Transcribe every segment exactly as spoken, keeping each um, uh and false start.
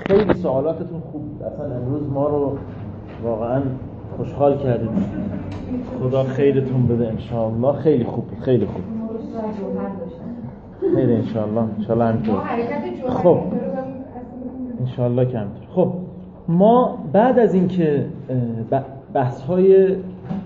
خیلی سوالاتتون خوب بود. اصلا امروز ما رو واقعا خوشحال کردید. خدا خیرتون بده انشاءالله. خیلی خوب بود، خیلی خوب. خیر انشاءالله، انشاءالله همینطور. خب انشاءالله که همینطور. خب ما بعد از اینکه بحث‌های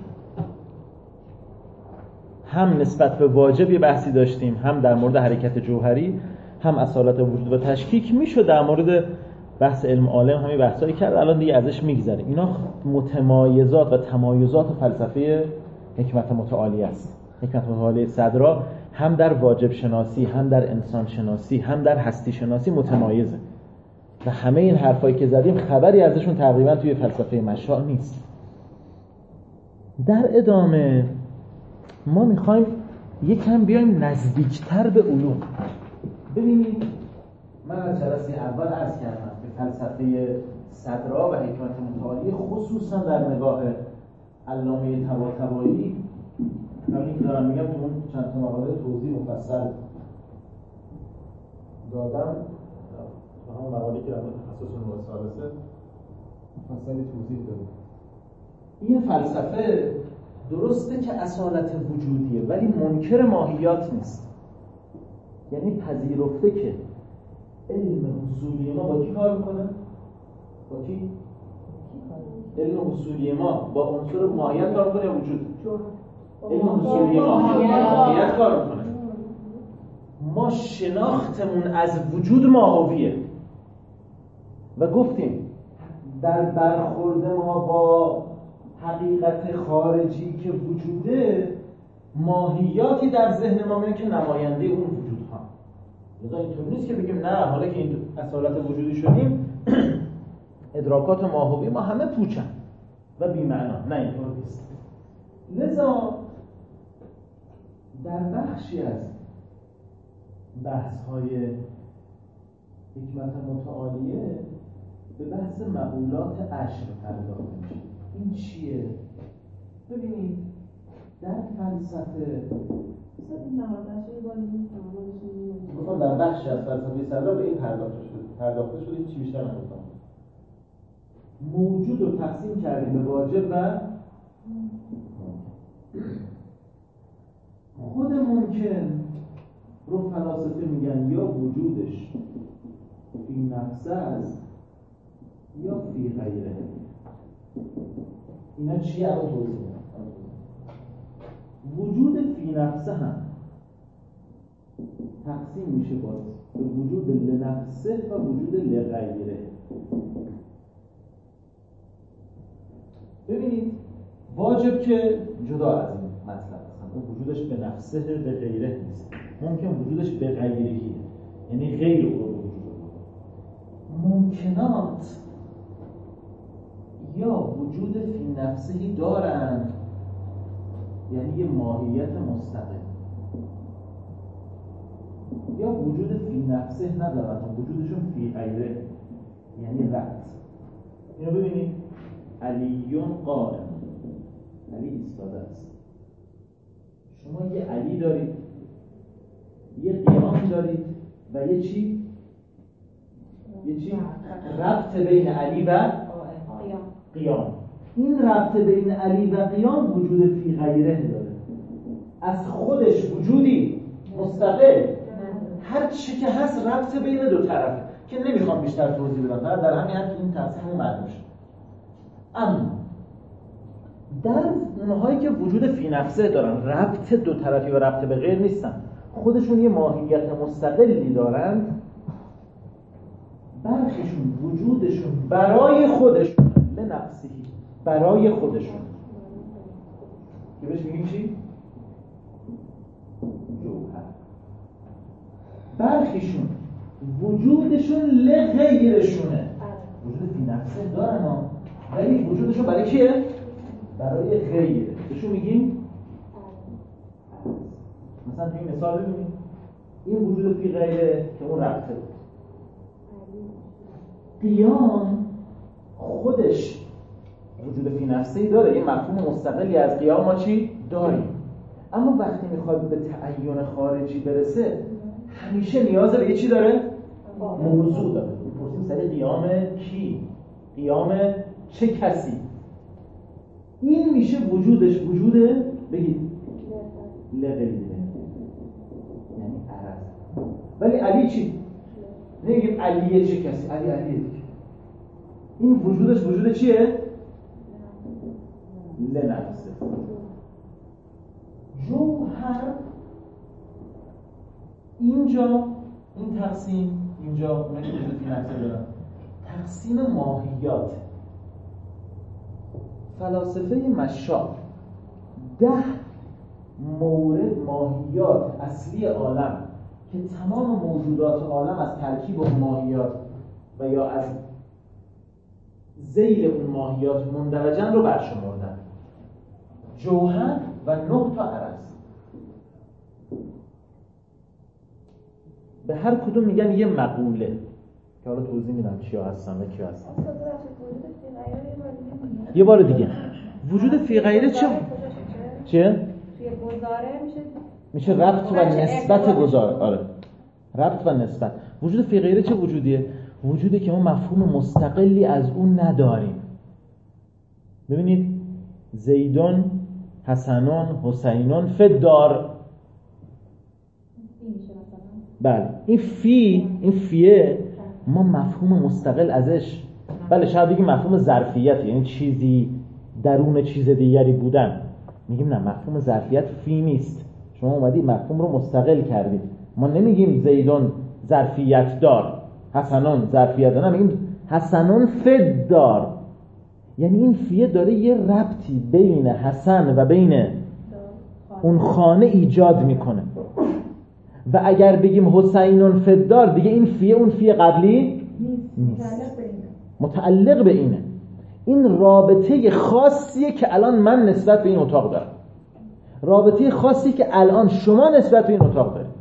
هم نسبت به واجب یه بحثی داشتیم، هم در مورد حرکت جوهری، هم اصالت وجود و تشکیک، میشد در مورد بحث علم عالم همین بحثایی کرد. الان دیگه ازش میگذره. اینا متمایزات و تمایزات فلسفه حکمت متعالی است. حکمت متعالی صدرا هم در واجب شناسی، هم در انسان شناسی، هم در هستی شناسی متمایزه و همه این حرفایی که زدیم خبری ازشون تقریبا توی فلسفه مشاع نیست. در ادامه ما میخوایم یکم بیایم نزدیکتر به علوم. ببینید من از جلسه اول عرض کردم که فلسفه صدرا و حکمت متعالی خصوصا در نگاه علامه طباطبایی، همین که دارم میگم تو اون چند تا مقاله توضیح مفصل دادم، تو همون مقاله که در مورد تخصص نوع ثالثه مفصل توضیح دادم. این فلسفه درسته که اصالت وجودیه ولی منکر ماهیات نیست. یعنی پذیرفته که علم اصولی ما با کی کار میکنه؟ با کی؟ علم اصولی ما با عنصر ماهیت کار میکنه یا وجود؟ علم اصولی ما ماهیت کار میکنه. ما شناختمون از وجود ماهویه و گفتیم در برخورد ما با حقیقت خارجی که وجوده، ماهیاتی در ذهن ما میان که نماینده اون وجود ها. لذا اینطور نیست که بگیم نه حالا که این اصالت وجودی شدیم ادراکات ماهوی ما همه پوچن و بی‌معنا. نه اینطور نیست. لذا در بخشی از بحث‌های حکمت متعالیه به بحث مقولات عشر پرداخته میشه. این چیه؟ ببینید در فلسفه این مقولات عشر بالا نیست، مثلا در بخشی از فلسفه صدرا به این پرداخته شده. پرداخته شده چی بیشتر نگفتم. موجود رو تقسیم کردیم به واجب و خود ممکن رو فلاسفه میگن یا وجودش فی نفسه است یا فی غیره. اینا چیه؟ الان توضیح میدم. وجود فی نفسه هم تقسیم میشه باز به وجود لنفسه و وجود لغیره. ببینید واجب که جدا از این مطلب است، اون وجودش به نفسه به غیره نیست، ممکن وجودش به غیرهیه، یعنی غیر او رو وجود. ممکنات یا وجود فی نفسهی دارن، یعنی یه ماهیت مستقل، یا وجود فی نفسه ندارن، وجودشون فی غیره، یعنی رد. اینو ببینید علیون قائم، علی ایستاده است. شما یه علی دارید، یه قیام دارید و یه چی؟ یه چی؟ ربط بین علی و قیام. این ربط بین علی و قیام وجود فی غیره داره. از خودش وجودی مستقل هر چی که هست ربط بین دو طرفه که نمیخوام بیشتر توضیح بدم، فقط در همین حد این تقسیم معلوم شد. اما در اونهایی که وجود فی نفسه دارن، ربط دو طرفی و ربط به غیر نیستن، خودشون یه ماهیت مستقلی دارن، برخیشون وجودشون برای خودشون به نفسی، برای خودشون که بهش میگیم چی؟ جوهر. برخیشون وجودشون لغیرشونه، وجود فی نفسه دارن ها، ولی وجودشون برای کیه؟ برای غیره. بهشون میگیم مثلا این مثال ببینید، این وجود فی غیره که اون ربطه بود. قیام خودش وجود فی نفسه‌ای داره، یه مفهوم مستقلی از قیام ما چی داریم، اما وقتی میخواد به تعین خارجی برسه همیشه نیاز به یه چی داره؟ موضوع داره. میپرسیم سر قیام کی؟ قیام چه کسی؟ این میشه وجودش وجود بگید لغیره، یعنی عرض. ولی علی چی؟ نمیگیم علیه چه کسی، علی علیه دیگه. این وجودش وجود چیه؟ لنفسه. جوهر اینجا این تقسیم، اینجا اونایی که وجود فی نفسه دارن، تقسیم ماهیات. فلاسفه مشاء ده مورد ماهیات اصلی عالم که تمام موجودات عالم از ترکیب اون ماهیات و یا از ذیل اون ماهیات مندرجن رو برشمردن. جوهر و نه تا عرض. به هر کدوم میگن یه مقوله که حالا توضیح میدم چیا هستن و کیا هستن. یه بار دیگه وجود فی غیره چه؟ چه؟ توی گزاره میشه میشه ربط و نسبت گزاره. آره، ربط و نسبت. وجود فی غیره چه وجودیه؟ وجودی که ما مفهوم مستقلی از اون نداریم. ببینید زیدون، حسنون، حسینون فدار. بله این فی، این فیه ما مفهوم مستقل ازش، بله شاید بگیم مفهوم ظرفیت، یعنی چیزی درون چیز دیگری بودن. میگیم نه، مفهوم ظرفیت فی نیست. شما اومدید مفهوم رو مستقل کردید. ما نمیگیم زیدون ظرفیت دار، حسنون ظرفیت دار، نه میگیم حسنون فدار. یعنی این فیه داره یه ربطی بین حسن و بین اون خانه ایجاد میکنه. و اگر بگیم حسینون فدار دیگه این فیه اون فیه قبلی نیست، متعلق به اینه. این رابطه خاصیه که الان من نسبت به این اتاق دارم، رابطه خاصی که الان شما نسبت به این اتاق دارید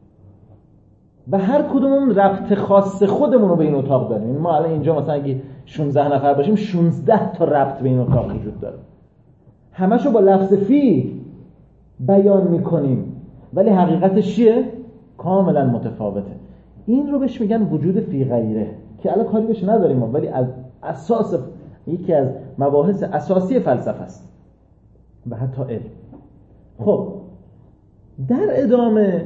و هر کدومون ربط خاص خودمون رو به این اتاق داریم. ما الان اینجا مثلا اگه شانزده نفر باشیم شانزده تا ربط به این اتاق وجود داره، همشو با لفظ فی بیان میکنیم ولی حقیقتش چیه؟ کاملا متفاوته. این رو بهش میگن وجود فی غیره که الان کاری بهش نداریم ما، ولی از اساس یکی از مباحث اساسی فلسفه است و حتی علم. خب در ادامه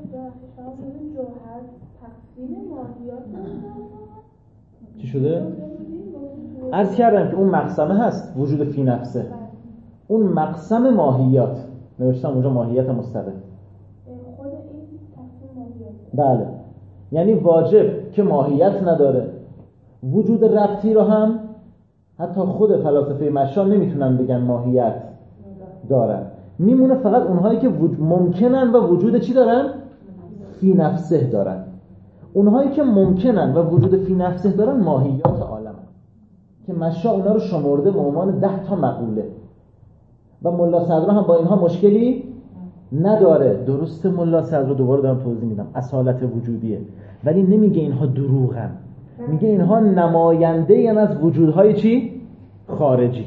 چی شده؟ عرض کردم که اون مقسمه هست وجود فی نفسه، اون مقسم ماهیات نوشتم اونجا ماهیت مستقل. خود این تقسیم ماهیت، بله، یعنی واجب که ماهیت نداره. وجود ربطی رو هم حتی خود فلاسفه مشا نمیتونن بگن ماهیت دارن، میمونه فقط اونهایی که وج... ممکنن و وجود چی دارن؟ فی نفسه دارن. اونهایی که ممکنن و وجود فی نفسه دارن ماهیات عالم که مشا اونا رو شمرده به عنوان ده تا مقوله و ملا صدرا هم با اینها مشکلی نداره. درسته ملا صدرا دوباره دارم توضیح میدم اصالت وجودیه، ولی نمیگه اینها دروغن، میگه اینها نماینده یعنی از وجودهای چی؟ خارجی.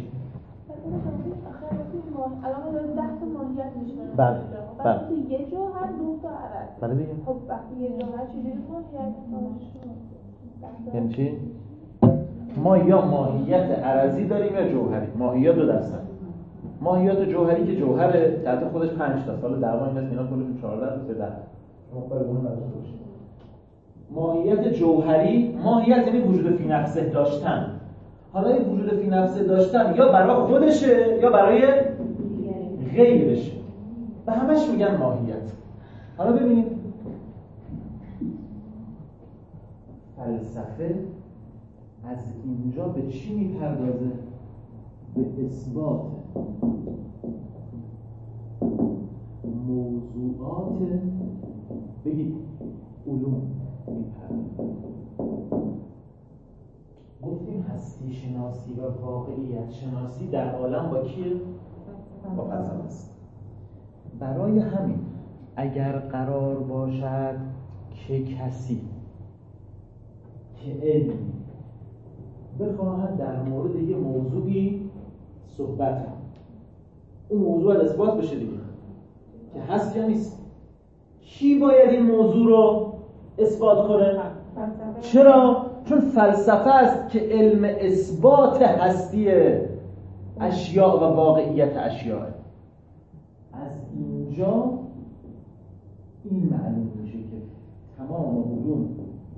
الان داره ده تا ماهیت میشه. بله بله. وقتی یه جوهر دو تا عرض. بله دیگه. خب وقتی یه جوهر چجوری ماهیت داشت؟ یعنی چی؟ ما یا ماهیت عرضی داریم یا جوهری. ماهیت دو دسته. ماهیت جوهری که جوهر تحت خودش پنج تا، سال دعوا این است اینا کلشون چهارده تا ده. شما کار اون نداشته باشید. ماهیت جوهری، ماهیت یعنی وجود فی نفسه داشتن. حالا این وجود فی نفسه داشتن یا برای خودشه یا برای غیرشه، به همش میگن ماهیت. حالا ببینید فلسفه از اینجا به چی میپردازه؟ به اثبات موضوعات بگید علوم میپردازه. گفتیم هستی شناسی و واقعیت شناسی در عالم با کیه؟ با فلسفه است. برای همین اگر قرار باشد که کسی که علمی بخواهد در مورد یه موضوعی صحبت کنه، اون موضوع اثبات بشه دیگه که هست یا نیست. کی باید این موضوع رو اثبات کنه؟ چرا؟ چون فلسفه است که علم اثبات هستی اشیاء و واقعیت اشیاء. از اینجا این معلوم میشه که تمام علوم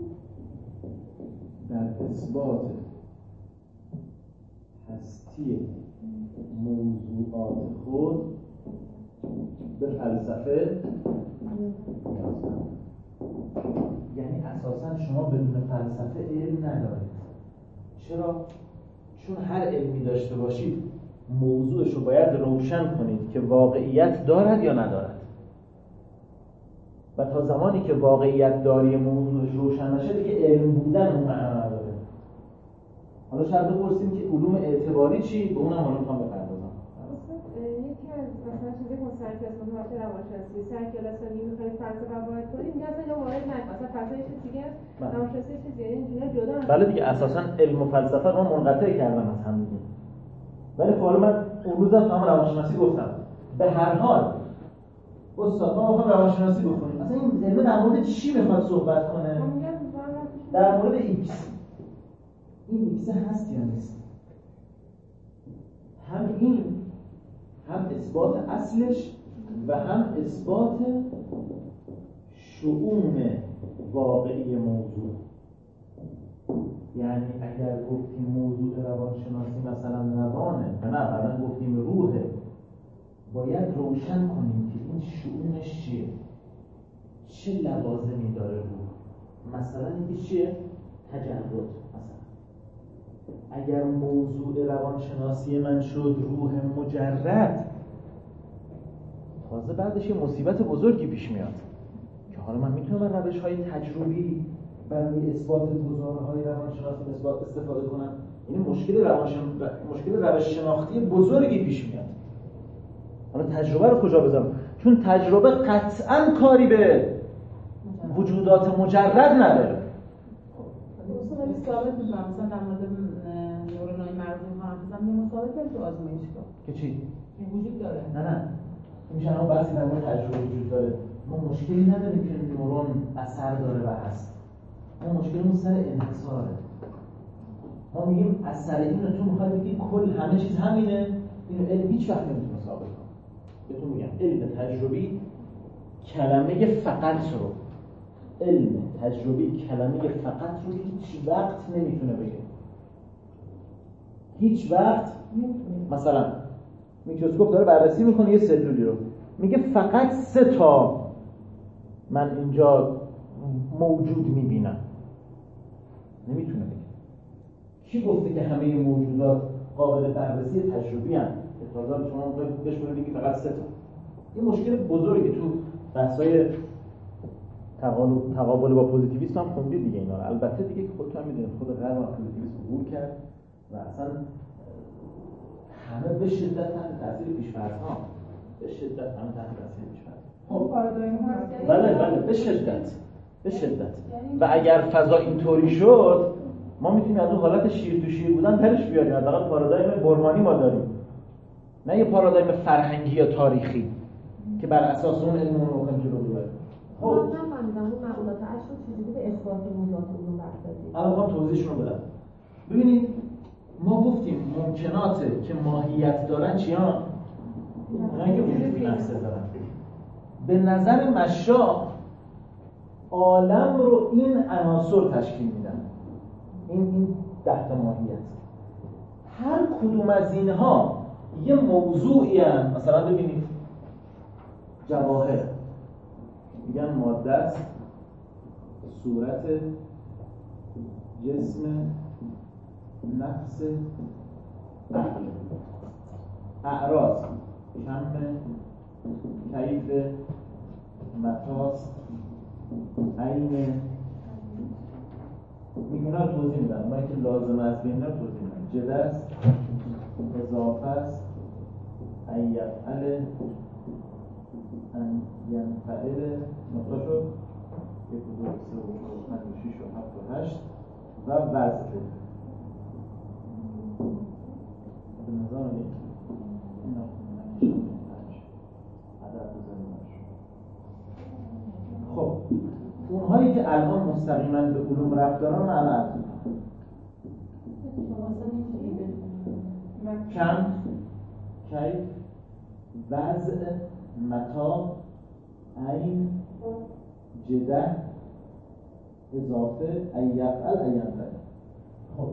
در اثبات هستی موضوعات خود به فلسفه نیاز دارند. یعنی اساساً شما بدون فلسفه علم ندارید. چرا؟ چون هر علمی داشته باشید موضوعش رو باید روشن کنید که واقعیت دارد یا ندارد، و تا زمانی که واقعیت داری موضوعش روشن نشه دیگه علم بودن اون معنا نداره. حالا شاید بپرسیم که علوم اعتباری چی؟ به اونم حالا میخوام بپردازم. یکی از مثلا چیزی که سرکلاس مهارت روانشناسی سرکلاس رو میخواید فلسفه وارد کنید میگه اصلا اینو وارد نکن، اصلا فلسفه یه چیز دیگه است، روانشناسی یه چیز دیگه، اینجوری جدا. بله دیگه اساسا علم و فلسفه رو منقطع کردن از هم دیگه. ولی خب من اون روزم تو هم روانشناسی گفتم به هر حال استاد ما میخوام روانشناسی بخونیم، اصلا این علم در مورد چی میخواد صحبت کنه؟ در مورد ایکس. این ایکس هست یا نیست؟ هم این هم اثبات اصلش و هم اثبات شؤون واقعی موضوع. یعنی اگر گفتیم موضوع روانشناسی مثلا روانه و نه بعدا گفتیم روحه، باید روشن کنیم که این شؤونش چیه، چه لوازمی داره روح. مثلا اینکه چیه؟ تجرد. مثلا اگر موضوع روانشناسی من شد روح مجرد، تازه بعدش یه مصیبت بزرگی پیش میاد که حالا من میتونم از روش‌های تجربی برای اثبات گزاره‌های روانشناسی اثبات استفاده کنم. این مشکل روانشن مشکل روش شناختی بزرگی پیش میاد. حالا تجربه رو کجا بذارم؟ چون تجربه قطعاً کاری به وجودات مجرد نداره. اصلا ولی ثابت می‌کنم مثلا در مورد نورونای مغزی ها هم یه مسابقه کرد تو آزمایشگاه که چی؟ این وجود داره. نه نه میشه اما بحثی در مورد تجربه وجود داره. ما مشکلی نداریم که نورون اثر داره و هست. ما مشکلمون سر انحصاره. ما میگیم اثر اینو تو میخواد بگی کل همه چیز همینه، اینو علم هیچ وقت نمیتونه ثابت کنه. بهتون میگم علم تجربی کلمه فقط رو علم تجربی کلمه فقط رو هیچ وقت نمیتونه بگه. هیچ وقت مثلا میکروسکوپ داره بررسی میکنه یه سلولی رو، میگه فقط سه تا من اینجا موجود میبینم. نمیتونه بگه. کی گفته که همه موجودات قابل بررسی تجربی هستند؟ تازه شما باید بهش بگید فقط سه تا. این مشکل بزرگی تو بحث‌های تقابل تقابل با پوزیتیویسم هم خوندید دیگه اینا. البته دیگه که خودتون هم میدونید خود غرب پوزیتیویسم عبور کرد و اصلا همه به شدت تحت تاثیر پیش‌فرض‌ها به شدت همه تحت تاثیر پیش‌فرض. خب پارادایم هست. بله بله به شدت به شدت. و اگر فضا اینطوری شد ما میتونیم از اون حالت شیر تو شیر بودن درش بیاریم. حداقل پارادایم برمانی ما داریم، نه یه پارادایم فرهنگی یا تاریخی که بر اساس اون علم رو بخوایم جلو ببریم. خب من فهمیدم اون معقولات عشق چیزی به اثبات موضوعات علوم بحث دادیم. الان میخوام توضیحش رو بدم. ببینید ما گفتیم ممکناته که ماهیت دارن چیان؟ نه که وجود بی نفسه دارن. به نظر مشا عالم رو این عناصر تشکیل میدن. این این ده تا ماهیت. هر کدوم از اینها یه موضوعی هست. مثلا ببینید جواهر میگن ماده است، صورت، جسم، نفس، عقل. اعراض کم، کیف، متاست، عین. میگونا توضیح میدن. من که لازم است بین رو توضیح میدن. جدست، اضافه است، ایفعل، ان ینفعل، نقطه شد یک و دو سه و چهار و پنج و شیش و هفت و هشت و وزن. به نظر میاد این نقطه عدد بزنیم. خب اونهایی که الان مستقیما به علوم ربط دارن من الان کم، کیف، وضع، متا، عین، جده، اضافه، ایفعل، اینفعل. خب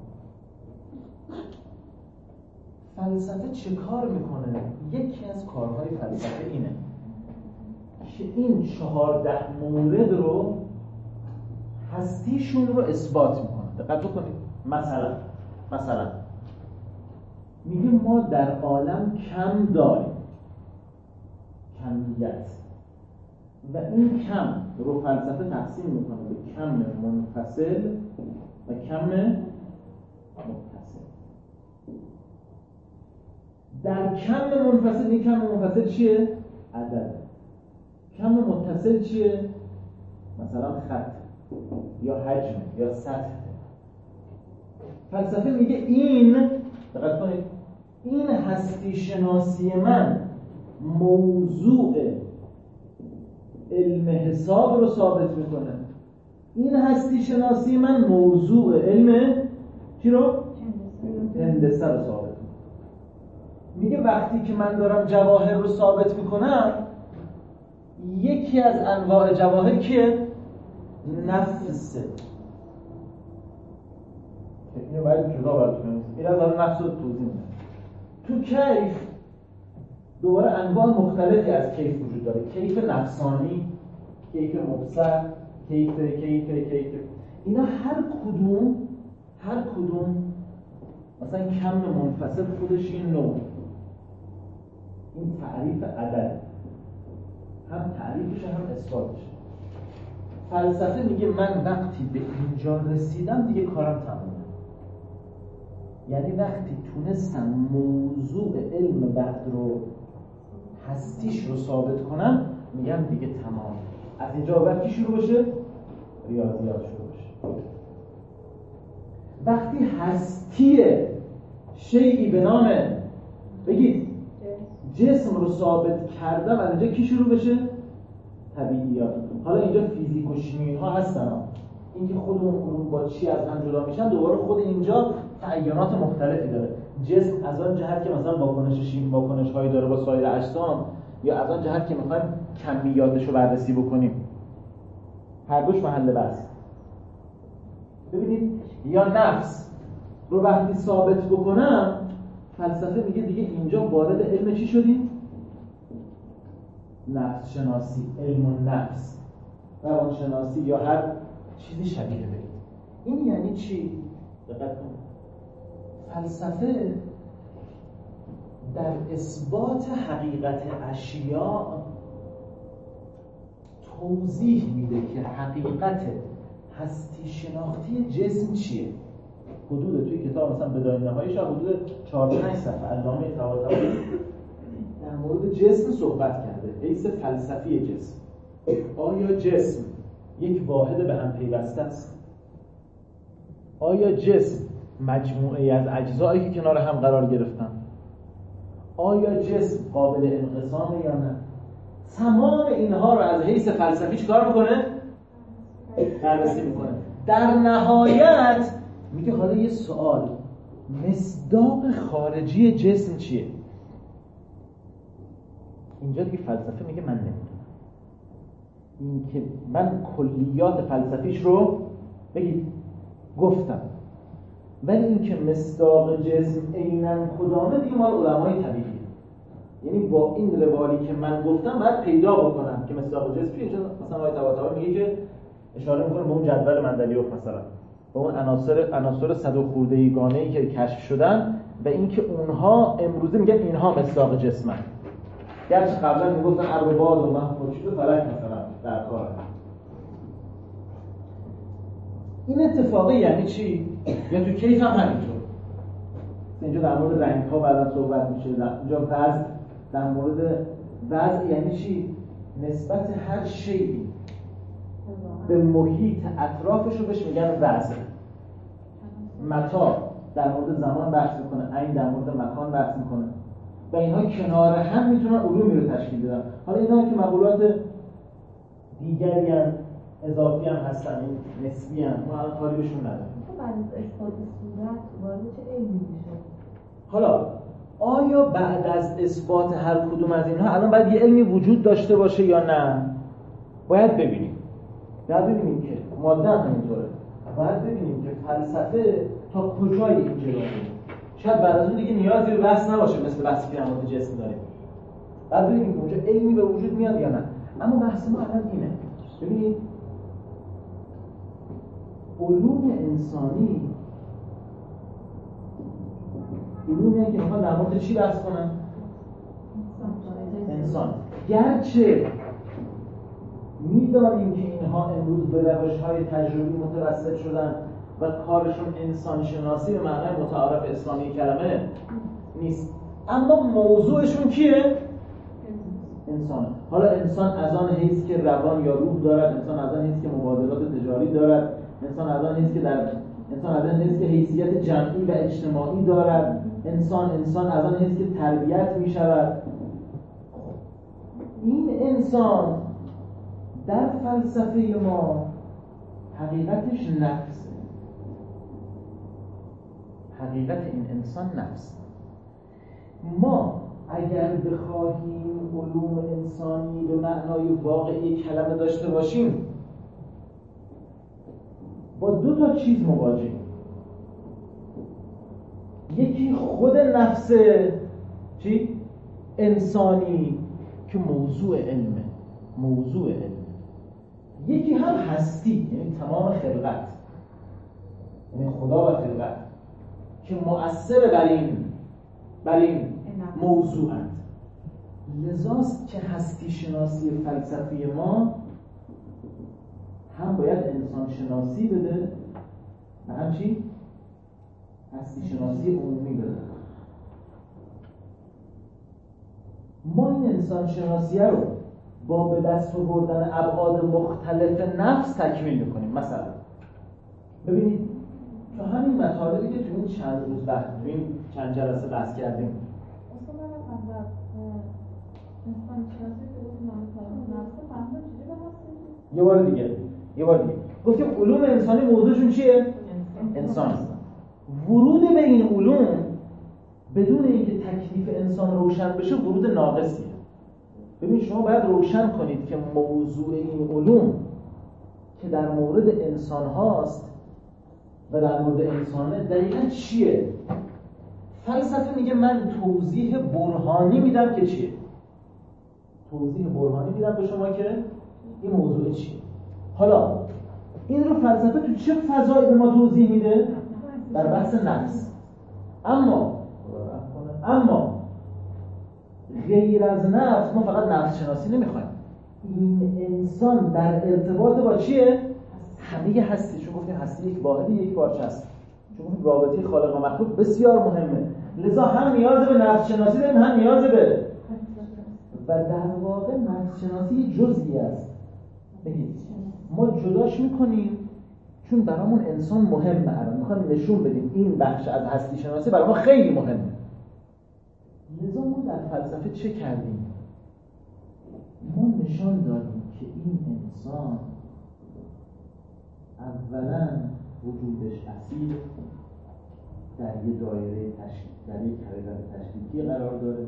فلسفه چه کار میکنه؟ یکی از کارهای فلسفه اینه که این چهارده مورد رو هستیشون رو اثبات میکنه. دقت بکنید. مثلا مثلا میگه ما در عالم کم داریم، کمیت، و این کم رو فلسفه تقسیم میکنه به کم منفصل و کم متصل. در کم منفصل، این کم منفصل چیه؟ عدد. کم متصل چیه؟ مثلا خط یا حجم یا سطح. فلسفه میگه این، دقت کنید، این هستی شناسی من موضوع علم حساب رو ثابت میکنه. این هستی شناسی من موضوع علم چی رو؟ هندسه رو ثابت میکنه. میگه وقتی که من دارم جواهر رو ثابت میکنم، یکی از انواع جواهر کیه؟ نفسه. اینو باید جدا براتون این از آن نفس رو توضیح میدم. تو کیف دوباره انواع مختلفی از کیف وجود داره. کیف نفسانی، کیف مبصر، کیف کیف کیف اینا هر کدوم هر کدوم مثلا کم منفصل خودش این نوع، این تعریف عدد، هم تعریفش هم اثباتش. فلسفه میگه من وقتی به اینجا رسیدم دیگه کارم تمومه. یعنی وقتی تونستم موضوع علم بعد رو هستیش رو ثابت کنم، میگم دیگه تمام. از اینجا بعد کی شروع بشه؟ ریاضیات شروع بشه. وقتی هستی شیئی به نام بگید جسم رو ثابت کردم، از اینجا کی شروع بشه؟ طبیعیات. حالا اینجا فیزیک و شیمی ها هستن ها. اینکه خودمون علوم با چی از هم جدا میشن، دوباره خود اینجا تعینات مختلفی داره. جسم از آن جهت که مثلا واکنش شیمی واکنش هایی داره با سایر اجسام، یا از آن جهت که میخوایم کمیاتش رو بررسی بکنیم، هر دوش محل بحث. ببینید یا نفس رو وقتی ثابت بکنم، فلسفه میگه دیگه اینجا وارد علم چی شدیم؟ نفس شناسی، علم النفس، روان شناسی یا هر چیزی شبیه به این. این یعنی چی؟ دقت کنید. فلسفه در اثبات حقیقت اشیاء توضیح میده که حقیقت هستی شناختی جسم چیه. حدود توی کتاب مثلا بدایه نهاییش حدود چهار پنج صفحه علامه طباطبایی در مورد جسم صحبت کرده، حیث فلسفی جسم. آیا جسم یک واحد به هم پیوسته است؟ آیا جسم مجموعه از اجزایی که کنار هم قرار گرفتن؟ آیا جسم قابل انقسامه یا نه؟ تمام اینها رو از حیث فلسفی چیکار میکنه؟ بررسی میکنه. در نهایت میگه حالا یه سوال، مصداق خارجی جسم چیه؟ اینجا دیگه فلسفه میگه من نمیدونم. این که من کلیات فلسفیش رو بگید گفتم، ولی این که مصداق جسم عیناً کدامه دیگه مال علمای طبیعیه. یعنی با این روالی که من گفتم باید پیدا بکنم که مصداق جسم چیه. مثلا آقای طباطبایی میگه که اشاره میکنه به اون جدول مندلیوف، مثلا به اون عناصر عناصر صد و خورده گانه‌ای که کشف شدن و اینکه اونها امروزه میگن اینها مصداق جسمن. گرچه قبلا میگفتن ارباب و محمودشید و فلک مثلا در کار. این اتفاقی یعنی چی؟ یا تو کیف هم همینطور. اینجا در مورد رنگ ها بعدا صحبت میشه، اینجا وضع، در مورد وضع یعنی چی؟ نسبت هر شیئی به محیط اطرافش رو بهش میگن وضع. متا در مورد زمان بحث میکنه، عین در مورد مکان بحث میکنه و اینها کنار هم میتونن علومی رو تشکیل بدن. حالا اینا که مقولات دیگری هم اضافی هم هستن، این نسبی هم، ما الان کاری بهشون نداریم. بعد از اثبات صورت وارد چه علمی میشه؟ حالا آیا بعد از اثبات هر کدوم از اینها الان باید یه علمی وجود داشته باشه یا نه؟ باید ببینیم. باید ببینیم که ماده هم اینطوره. باید ببینیم که فلسفه تا کجای این جلو میره. شاید بعد از اون دیگه نیازی به بحث نباشه مثل بحثی که نماد جسم داریم. باید ببینیم که اونجا علمی به وجود میاد یا نه. اما بحث ما الان اینه. ببینید علوم انسانی علومی که میخوان در مورد چی بحث کنن؟ انسان. گرچه میدانیم که اینها امروز به روش‌های تجربی متوسل شدن و کارشون انسان شناسی به معنای متعارف اسلامی کلمه نیست، اما موضوعشون کیه؟ انسان. حالا انسان از آن حیث که روان یا روح دارد، انسان از آن حیث که مبادلات تجاری دارد، انسان از آن حیث که در انسان از آن حیث که حیثیت جمعی و اجتماعی دارد، انسان انسان از آن حیث که تربیت می شود. این انسان در فلسفه ما حقیقتش نفسه. حقیقت این انسان نفس. ما اگر بخواهیم علوم انسانی به معنای واقعی کلمه داشته باشیم با دو تا چیز مواجهیم. یکی خود نفس چی؟ انسانی که موضوع علمه، موضوع علمه. یکی هم هستی، یعنی تمام خلقت، یعنی خدا و خلقت که مؤثر بر این بر این موضوعند. لذاست که هستی شناسی فلسفی ما هم باید انسان شناسی بده و هم چی؟ هستی شناسی عمومی بده. ما این انسان شناسیه رو با به دست آوردن ابعاد مختلف نفس تکمیل میکنیم. مثلا ببینید تو همین مطالبی که تو این چند روز بحث تو این چند جلسه بحث کردیم اصلا من از انسان شناسی که گفتم نفس فهمیدم چجوری هست. یه بار دیگه یه بار دیگه گفتیم علوم انسانی موضوعشون چیه؟ انسان است. ورود به این علوم بدون اینکه تکلیف انسان روشن بشه ورود ناقصیه. ببین شما باید روشن کنید که موضوع این علوم که در مورد انسان هاست و در مورد انسانه دقیقا چیه؟ فلسفه میگه من توضیح برهانی میدم که چیه؟ توضیح برهانی میدم به شما که این موضوع چیه. حالا این رو فلسفه تو چه فضایی به ما توضیح میده؟ در بحث نفس. اما اما غیر از نفس ما فقط نفس شناسی نمیخوایم. این انسان در ارتباط با چیه؟ همه هستی. چون گفتیم هستی یک واحدی یک پارچه است. چون گفتیم رابطه خالق و مخلوق بسیار مهمه. لذا هم نیاز به نفس شناسی داریم هم نیاز به و در واقع نفس شناسی جزئی است. ببینید ما جداش میکنیم چون برامون انسان مهمه. الان میخوایم نشون بدیم این بخش از هستی شناسی برای ما خیلی مهمه. لذا ما در فلسفه چه کردیم؟ ما نشان دادیم که این انسان اولا وجودش اصیل در یه دایره تشکیل، در یک حقیقت تشکیلی قرار داره،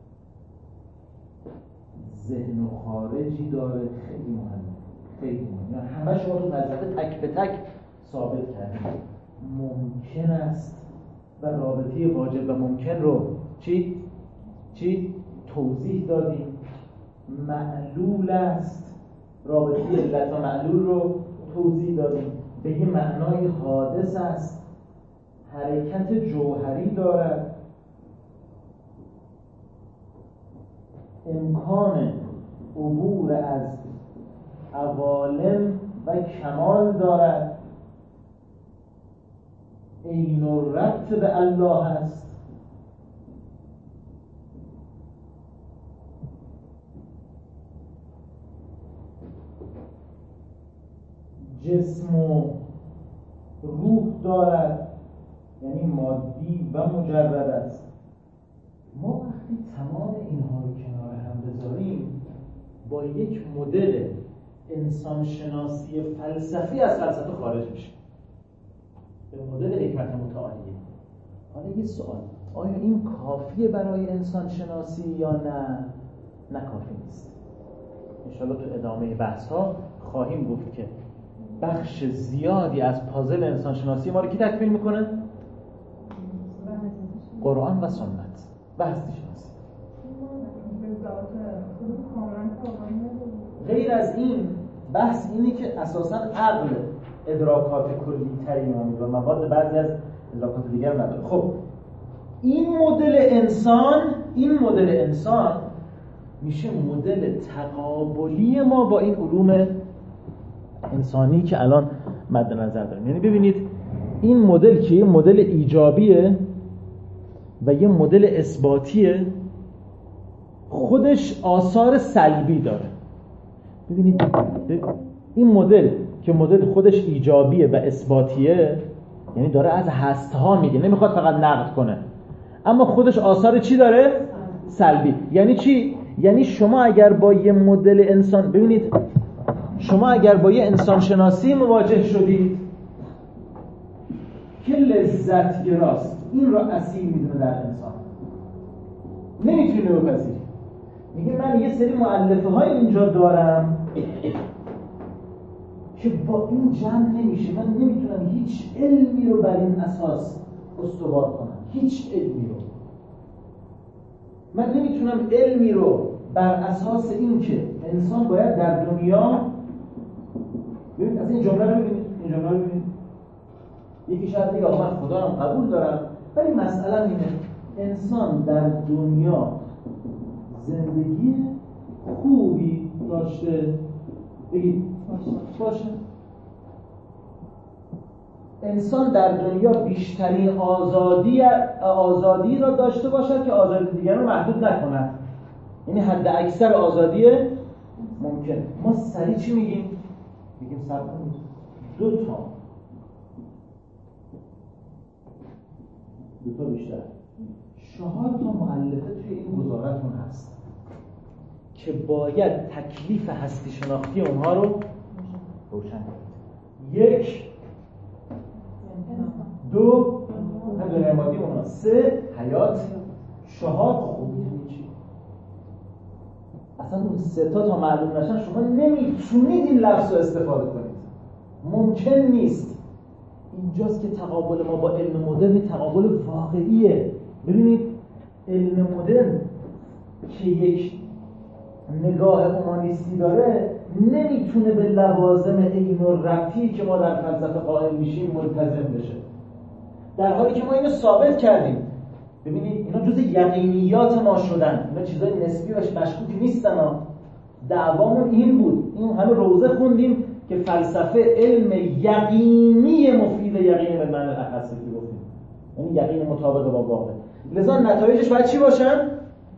ذهن و خارجی داره. خیلی مهمه، خیلی مهمه. یعنی همه شما تو فلسفه تک به تک ثابت کردیم ممکن است و رابطه واجب و ممکن رو چی؟ چی؟ توضیح دادیم. معلول است، رابطه علت و معلول رو توضیح دادیم. به یه معنای حادث است، حرکت جوهری دارد، امکان عبور از عوالم و کمال دارد، عین الربط به الله است. جسم و روح دارد، یعنی مادی و مجرد است. ما وقتی تمام اینها رو کنار هم بذاریم با یک مدل انسان شناسی فلسفی از فلسفه خارج میشه به مدل حکمت متعالیه. حالا یه سوال، آیا این کافیه برای انسان شناسی یا نه؟ نه کافی نیست. انشاءالله تو ادامه بحث ها خواهیم گفت که بخش زیادی از پازل انسان شناسی ما رو کی تکمیل میکنه؟ قرآن و سنت و هستی شناسی. غیر از این بحث اینه که اساساً عقل ادراکات کلی تری و مواد بعضی از ادراکات دیگر نداره. خب این مدل انسان این مدل انسان میشه مدل تقابلی ما با این علوم انسانی که الان مد نظر داریم. یعنی ببینید این مدل که یه مدل ایجابیه و یه مدل اثباتیه، خودش آثار سلبی داره. ببینید این مدل که مدل خودش ایجابیه و اثباتیه، یعنی داره از هستها میگه، نمیخواد فقط نقد کنه، اما خودش آثار چی داره؟ سلبی. یعنی چی؟ یعنی شما اگر با یه مدل انسان، ببینید شما اگر با یه انسان شناسی مواجه شدید که لذت گراست، این رو اصیل میدونه در انسان، نمیتونه بپذیری. میگه من یه سری مؤلفه های اینجا دارم که با این جمع نمیشه، من نمیتونم هیچ علمی رو بر این اساس استوار کنم، هیچ علمی رو من نمیتونم علمی رو بر اساس این که انسان باید در دنیا، ببینید از این جمله رو ببینید، این جمله رو ببینید، یکی شاید بگه آقا من خدا رو قبول دارم، ولی مسئله اینه انسان در دنیا زندگی خوبی داشته، بگید باشه. انسان در دنیا بیشترین آزادی آزادی را داشته باشد که آزادی دیگران رو محدود نکند، یعنی حد اکثر آزادی ممکن. ما سریع چی میگیم؟ میگیم صبر کنید، دو تا دو تا بیشتر چهار تا مؤلفه توی این گزارتون هست که باید تکلیف هستی شناختی اونها رو روشن کنید. یک، دو، دنیای مادی اونها، سه، حیات، چهار، خوبی چی؟ اصلا اون سه تا تا معلوم نشن شما نمیتونید این لفظ رو استفاده کنید، ممکن نیست. اینجاست که تقابل ما با علم مدرن تقابل واقعیه. ببینید علم مدرن که یک نگاه اومانیستی داره نمیتونه به لوازم عین و ربطی که ما در فلسفه قائل میشیم ملتزم بشه، در حالی که ما اینو ثابت کردیم. ببینید اینا جزء یقینیات ما شدن، اینا چیزای نسبی و مشکوک نیستن. دعوامون این بود، این همه روزه خوندیم که فلسفه علم یقینی مفید یقین به معنی اخصی که گفتیم، یعنی یقین مطابق با واقع. لذا نتایجش باید چی باشن؟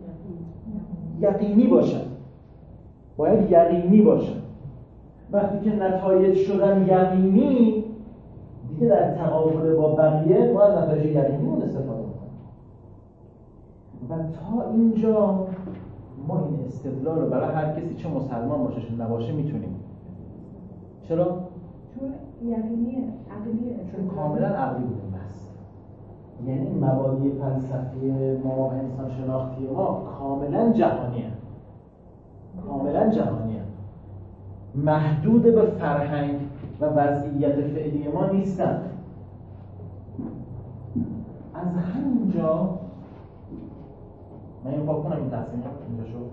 یقینی باشن، باید یقینی باشن. وقتی که نتایج شدن یقینی، دیگه در تقابل با بقیه ما از نتایج یقینیمون استفاده میکنیم. و تا اینجا ما این استدلال رو برای هر کسی چه مسلمان باشه چه نباشه میتونیم. چرا؟ چون یقینیه، عقلیه. چون کاملا عقلی بوده بس. یعنی مبادی فلسفی ما، انسان شناختی ما کاملا جهانیه، کاملا جهانیه، محدود به فرهنگ و وضعیت فعلی ما نیستن. از همینجا من این پاک کنم این تصمیم اینجا شد.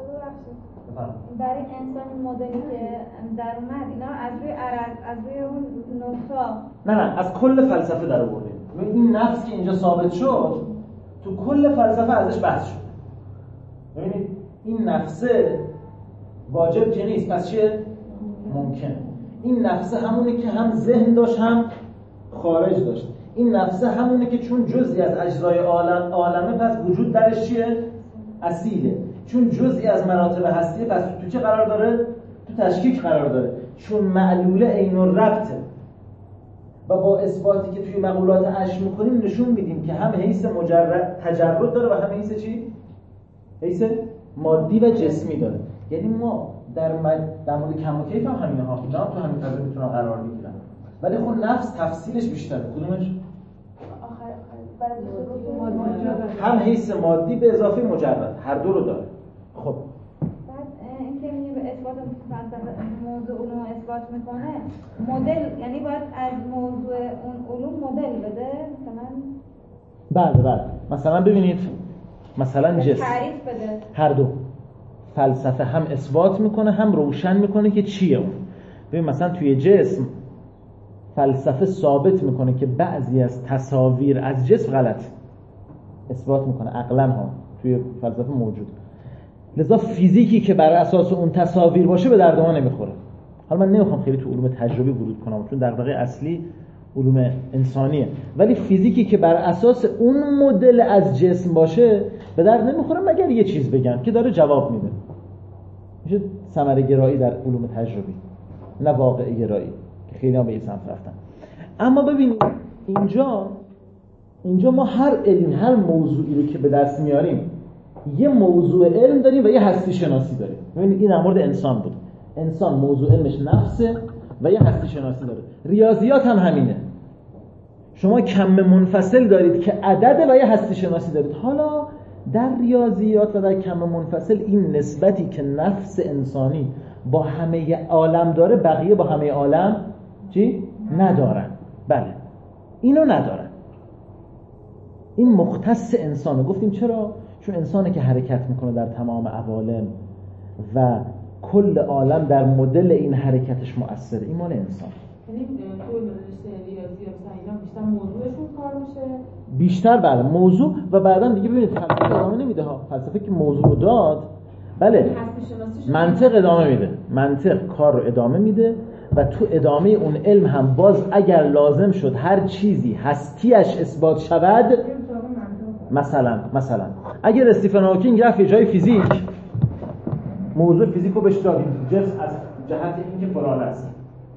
برای انسان مدلی که در اومد اینا از روی عرض، از روی اون نقطه، نه نه از کل فلسفه در آوردیم. این نفس که اینجا ثابت شد تو کل فلسفه ازش بحث شد. ببینید این نفسه واجب که نیست، پس چیه؟ ممکن. این نفسه همونه که هم ذهن داشت هم خارج داشت. این نفسه همونه که چون جزئی از اجزای عالم عالمه پس وجود درش چیه؟ اصیله. چون جزئی از مراتب هستیه پس تو چه قرار داره؟ تو تشکیک قرار داره. چون معلوله عین الربطه. و با اثباتی که توی مقولات اش می‌کنیم نشون میدیم که هم حیث مجرد تجرد داره و هم حیث چی؟ حیث مادی و جسمی داره. یعنی ما در مد... در مورد کم و کیف هم همینه ها، اینا تو همین فضا میتونن قرار بگیرن. ولی خب نفس تفصیلش بیشتره. کدومش؟ آخر بعد هم حیث مادی به اضافه مجرد، هر دو رو داره. خب بعد اینکه میگه به اثبات فلسفه موضوع علوم اثبات میکنه، مدل یعنی باید از موضوع اون علوم مدل بده مثلا. بله بله مثلا ببینید مثلا جسم تعریف بده. هر دو فلسفه هم اثبات میکنه هم روشن میکنه که چیه اون. ببین مثلا توی جسم فلسفه ثابت میکنه که بعضی از تصاویر از جسم غلط، اثبات میکنه عقلاً ها توی فلسفه موجود. لذا فیزیکی که بر اساس اون تصاویر باشه به درد ما نمیخوره. حالا من نمیخوام خیلی تو علوم تجربی ورود کنم چون دغدغه اصلی علوم انسانیه، ولی فیزیکی که بر اساس اون مدل از جسم باشه به درد نمیخوره مگر یه چیز بگن که داره جواب میده. میشه ثمره گرایی در علوم تجربی، نه واقع گرایی که خیلی ها به این سمت رفتن. اما ببینید اینجا اینجا ما هر علم هر موضوعی رو که به دست میاریم یه موضوع علم داریم و یه هستی شناسی داریم. ببینید این در مورد انسان بود. انسان موضوع علمش نفسه و یه هستی شناسی داره. ریاضیات هم همینه. شما کم منفصل دارید که عدده و یه هستی شناسی دارید. حالا در ریاضیات و در کم منفصل این نسبتی که نفس انسانی با همه عالم داره بقیه با همه عالم چی؟ ندارن. بله اینو ندارن. این مختص انسانه. گفتیم چرا؟ چون انسانه که حرکت میکنه در تمام عوالم و کل عالم در مدل این حرکتش مؤثره. این مال انسان. یعنی تو رشته ریاضیات اینا بیشتر موضوعشون کار میشه؟ بیشتر بله موضوع و بعداً دیگه ببینید فلسفه ادامه نمیده ها. فلسفه که موضوع رو داد بله منطق ادامه میده. منطق کار رو ادامه میده و تو ادامه اون علم هم باز اگر لازم شد هر چیزی هستیش اثبات شود، مثلا مثلا اگر استیفن هاکینگ رفت جای فیزیک موضوع فیزیک رو بهش دادیم جسم از جهت اینکه فلان است،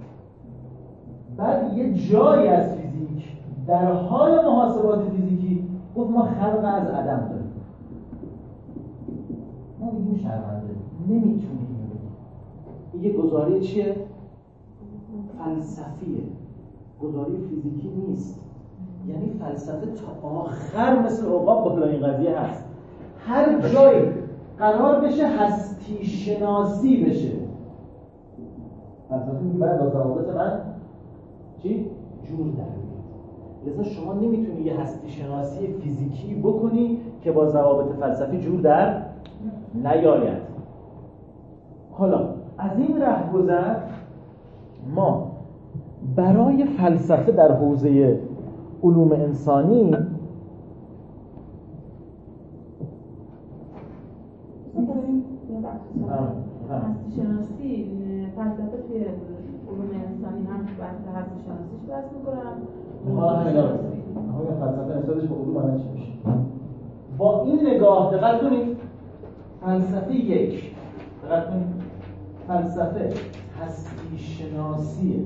بعد یه جایی از فیزیک در حال محاسبات فیزیکی گفت ما خلق از عدم داریم، ما میگیم شرمنده نمیتونیم بگیم. یه گزاره چیه؟ فلسفیه، گزاره فیزیکی نیست. یعنی فلسفه تا آخر مثل عقاب با این قضیه هست. هر جایی قرار بشه هستی شناسی بشه فلسفه میگه باید با ضوابط من چی؟ جور در بیاد. لذا شما نمیتونی یه هستی شناسی فیزیکی بکنی که با ضوابط فلسفی جور در نیاید. حالا از این رهگذر ما برای فلسفه در حوزه علوم انسانی هستی شناسی فلسفه توی علوم انسانی هم بحث هستی شناسیش بحث میکنن. حالا همین همین فلسفه نسبتش به علوم الان چی میشه؟ با این نگاه دقت کنید فلسفه یک دقت کنید فلسفه هستی شناسی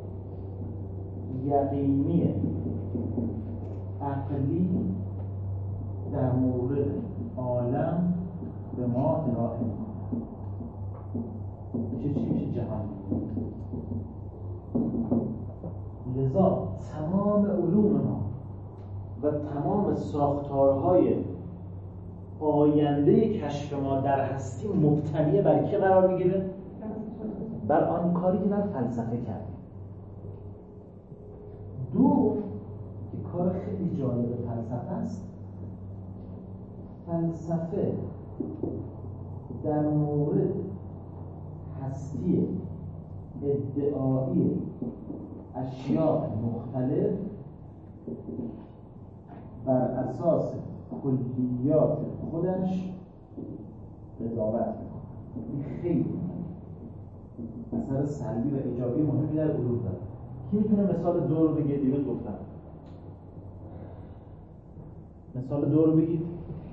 یقینی عقلی در مورد عالم به ما ارائه می‌کنه. میشه چی؟ میشه جهان. لذا تمام علوم ما و تمام ساختارهای آینده کشف ما در هستی مبتنی بر کی قرار میگیره؟ بر آن کاری که در فلسفه کردیم. دو که کار خیلی جالب فلسفه است، فلسفه در مورد هستی ادعایی اشیاء مختلف بر اساس کلیات خودش قضاوت میکنه. این خیلی اثر سلبی و ایجابی مهمی در علوم داره. کی میتونه مثال دو رو بگه؟ دیروز گفتم مثال دو رو بگید.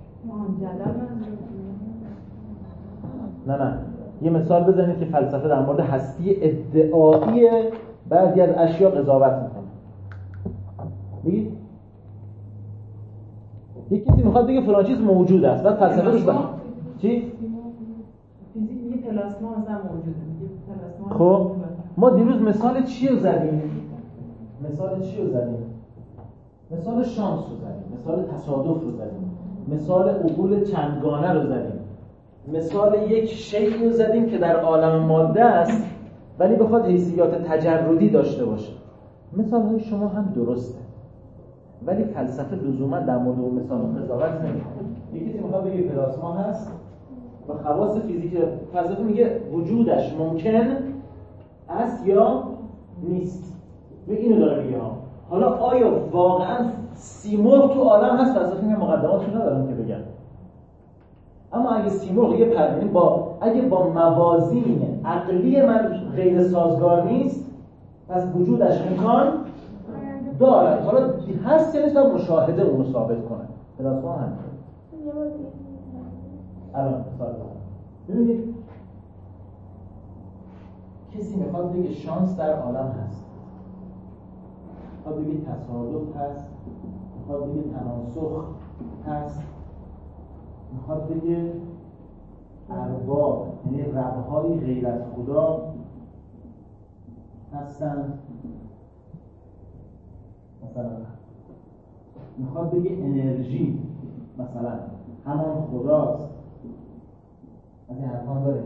نه نه یه مثال بزنید که فلسفه در مورد هستی ادعایی بعضی از اشیاء قضاوت میکنه. بگید. یک کسی میخواد بگه فلان چیز موجود است بعد فلسفه روش بحث چی؟ فیزیک میگه پلاسما مثلا موجوده. میگه پلاسما. خب ما دیروز مثال چی رو زدیم؟ مثال چی رو زدیم؟ مثال شانس رو زدیم، مثال تصادف رو زدیم، مثال عقول چندگانه رو زدیم، مثال یک شیئی رو زدیم که در عالم ماده است ولی بخواد حیثیات تجردی داشته باشه. مثال‌های شما هم درسته ولی فلسفه لزوما در مورد اون مثال قضاوت نمی‌کنه. یکی کسی میخواد بگه پلاسما هست و خواص فیزیک فلسفه میگه وجودش ممکن است یا نیست. و اینو داره میگه ها. حالا آیا واقعا سیمرغ تو عالم هست؟ فلسفه میگه مقدماتشو ندارم که بگم. اما اگه سیمرغ یه پرنده با اگه با موازین عقلی من غیر سازگار نیست پس وجودش امکان دارد. حالا هست یا نیست باید مشاهده اون رو ثابت کنه. پلاسما هم الان مثال ببینید کسی میخواد بگه شانس در عالم هست، میخواد بگه تصادف هست، میخواد بگه تناسخ هست، میخواد بگه ارباب یعنی ربهای غیر از خدا هستن، مثلا میخواد بگه انرژی مثلا همان خداست. از این حرفان داره.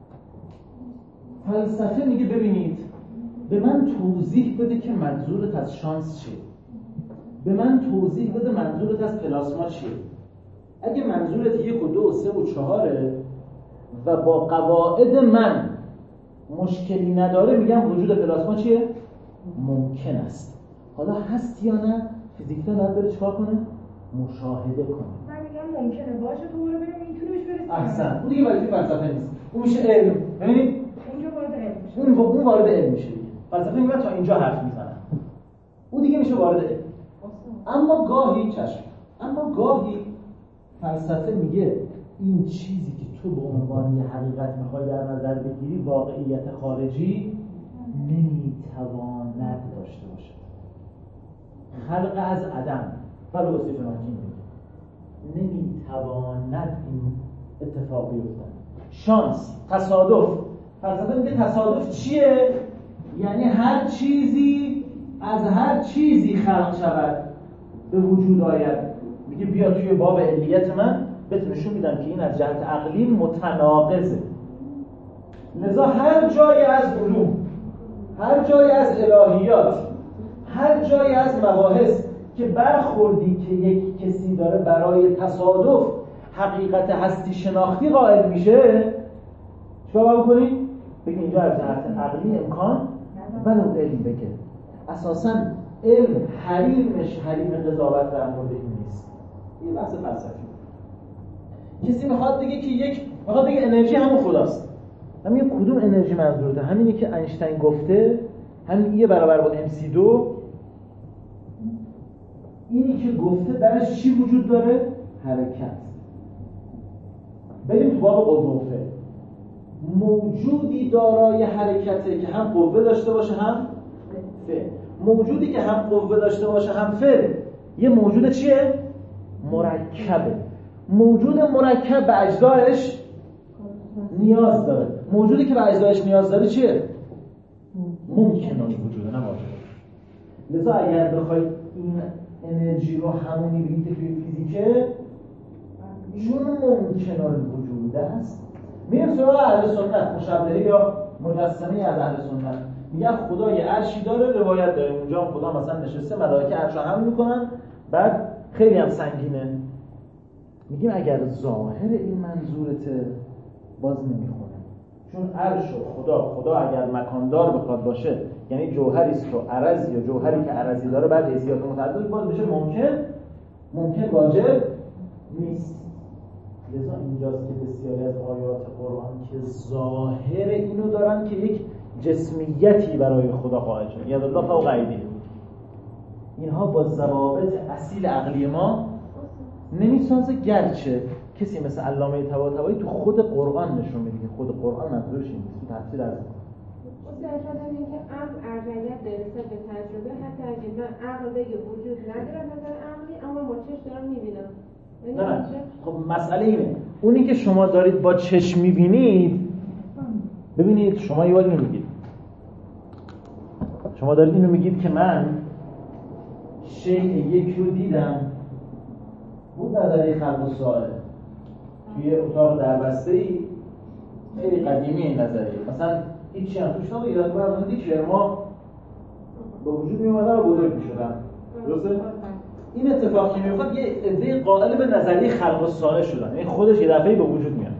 فلسفه میگه ببینید به من توضیح بده که منظورت از شانس چیه، به من توضیح بده منظورت از پلاسما چیه. اگه منظورت یک و دو و سه و چهاره و با قواعد من مشکلی نداره میگم وجود پلاسما چیه؟ ممکن است. حالا هست یا نه؟ فیزیکدان باید بره چیکار کنه؟ مشاهده کنه. من میگم ممکنه باشه تو رو بریم میتونه بهش برسیم. احسن. اون دیگه وظیفه فلسفه نیست. اون میشه علم. ببینید اونجا وارد علم میشه. اون اون وارد علم میشه. فلسفه میگه تا اینجا حرف میزنه. اون دیگه میشه وارد علم. اما گاهی چشم. اما گاهی فلسفه میگه این چیزی که تو به عنوان یه حقیقت میخوای در نظر بگیری واقعیت خارجی نمیتواند داشته باشه. خلق از عدم ولی وصف ممکن نمیتواند این اتفاق بیفته. شانس، تصادف. فلسفه میگه تصادف چیه؟ یعنی هر چیزی از هر چیزی خلق شود به وجود آید. میگه بیا توی باب علیت من بهت نشون میدم که این از جهت عقلی متناقضه. لذا هر جایی از علوم، هر جایی از الهیات، هر جایی از مباحث که برخوردی که یک کسی داره برای تصادف حقیقت هستی شناختی قائل میشه، چیکار باید بکنی؟ بگی اینجا از جهت عقلی امکان ولو علم بگه. اساساً علم حریمش حریم قضاوت در مورد این نیست. این بحث فلسفی. کسی میخواد بگه که یک میخواد بگه انرژی همون خداست. همین کدوم انرژی منظورته؟ همینی که اینشتین گفته، همین ای برابر با ام سی دو. اینی که گفته درش چی وجود داره؟ حرکت. بریم تو باب قوه و فعل. موجودی دارای حرکته که هم قوه داشته باشه هم فعل. موجودی که هم قوه داشته باشه هم فعل یه موجود چیه؟ مرکبه. موجود مرکب به اجزایش نیاز داره. موجودی که به اجزایش نیاز داره چیه؟ ممکنه وجوده، نه واجبه. لذا اگر بخوای این انرژی رو همونی بگید توی فیزیکه چون ممکنه وجود است، میریم سراغ اهل سنت، مشبهه یا مجسمه از اهل سنت. میگن خدا یه عرشی داره، روایت داره اونجا خدا مثلا نشسته، ملائکه عرش رو حمل میکنن، بعد خیلی هم سنگینه. میگیم اگر ظاهر این منظورته باز نمیخونه، چون عرش و خدا خدا اگر مکاندار بخواد باشه یعنی جوهری است و عرضی، یا جوهری که عرضی داره بعد حیثیات متعدد باز بشه ممکن ممکن واجب نیست. لذا اینجاست که بسیاری از آیات قرآن که ظاهر اینو دارن که یک جسمیتی برای خدا قائل شده، ید الله فوق ایدیهم، اینها با ضوابط اصیل عقلی ما نمیسازه. گرچه کسی مثل علامه طباطبایی تو خود قرآن نشون میده که خود قرآن منظورش این نیست، تو تفسیر از اصلا شده این که عقل ارجعیت داره به تجربه، حتی اگه من عقل بگه وجود نداره نظر عقلی اما با چشم دارم میبینم. نه نه خب مسئله اینه، اونی که شما دارید با چشم میبینید، ببینید شما یه بار اینو میگید، شما دارید اینو میگید که من شیء یک رو دیدم، بود نظریه خلق الساعه توی اتاق دربسته‌ای خیلی قدیمی این نظریه، مثلا هیچی هم توش نبود، یه دفعه بعد دید شرما با وجود میومدن و بزرگ میشدن. درسته؟ این اتفاق که میفته یه عده قائل به نظریه خلق الساعه شدن، یعنی خودش یه دفعه به وجود میاد.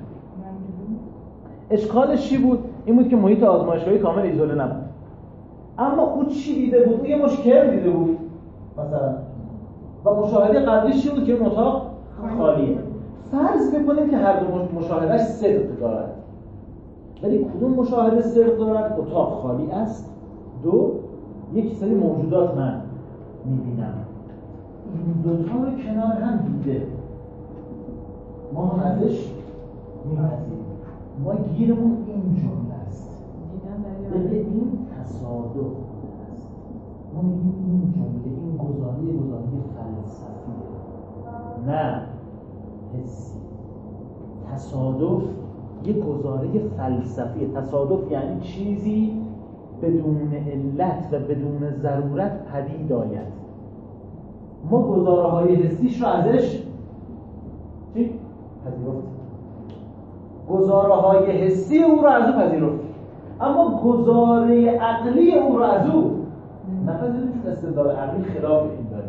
اشکالش چی بود؟ این بود که محیط آزمایشگاهی کامل ایزوله نبود. اما او چی دیده بود؟ او یه مشکل دیده بود مثلا، و مشاهده قبلیش چی بود که اون اتاق خالیه. فرض بکنیم که هر دو مشاهدهش صدق دارد، ولی کدوم مشاهده صدق دارد؟ اتاق خالی است. دو، یک سری موجودات من میبینم، این دوتا رو کنار هم دیده، ما هم ازش میپذیریم. ما گیرمون این جمله است، بگه این تصادف است. ما میگیم این جمله، این گزاره گزاره فلسفیه نه حسی. تصادف یه گزاره فلسفیه. تصادف یعنی چیزی بدون علت و بدون ضرورت پدید آید. ما گزاره های حسیش رو ازش چی؟ پذیرفتیم. گزاره های حسی او رو از او پذیرفتیم، اما گزاره عقلی او رو از او نپذیرفتیم، چون استدلال عقلی خلاف این داره.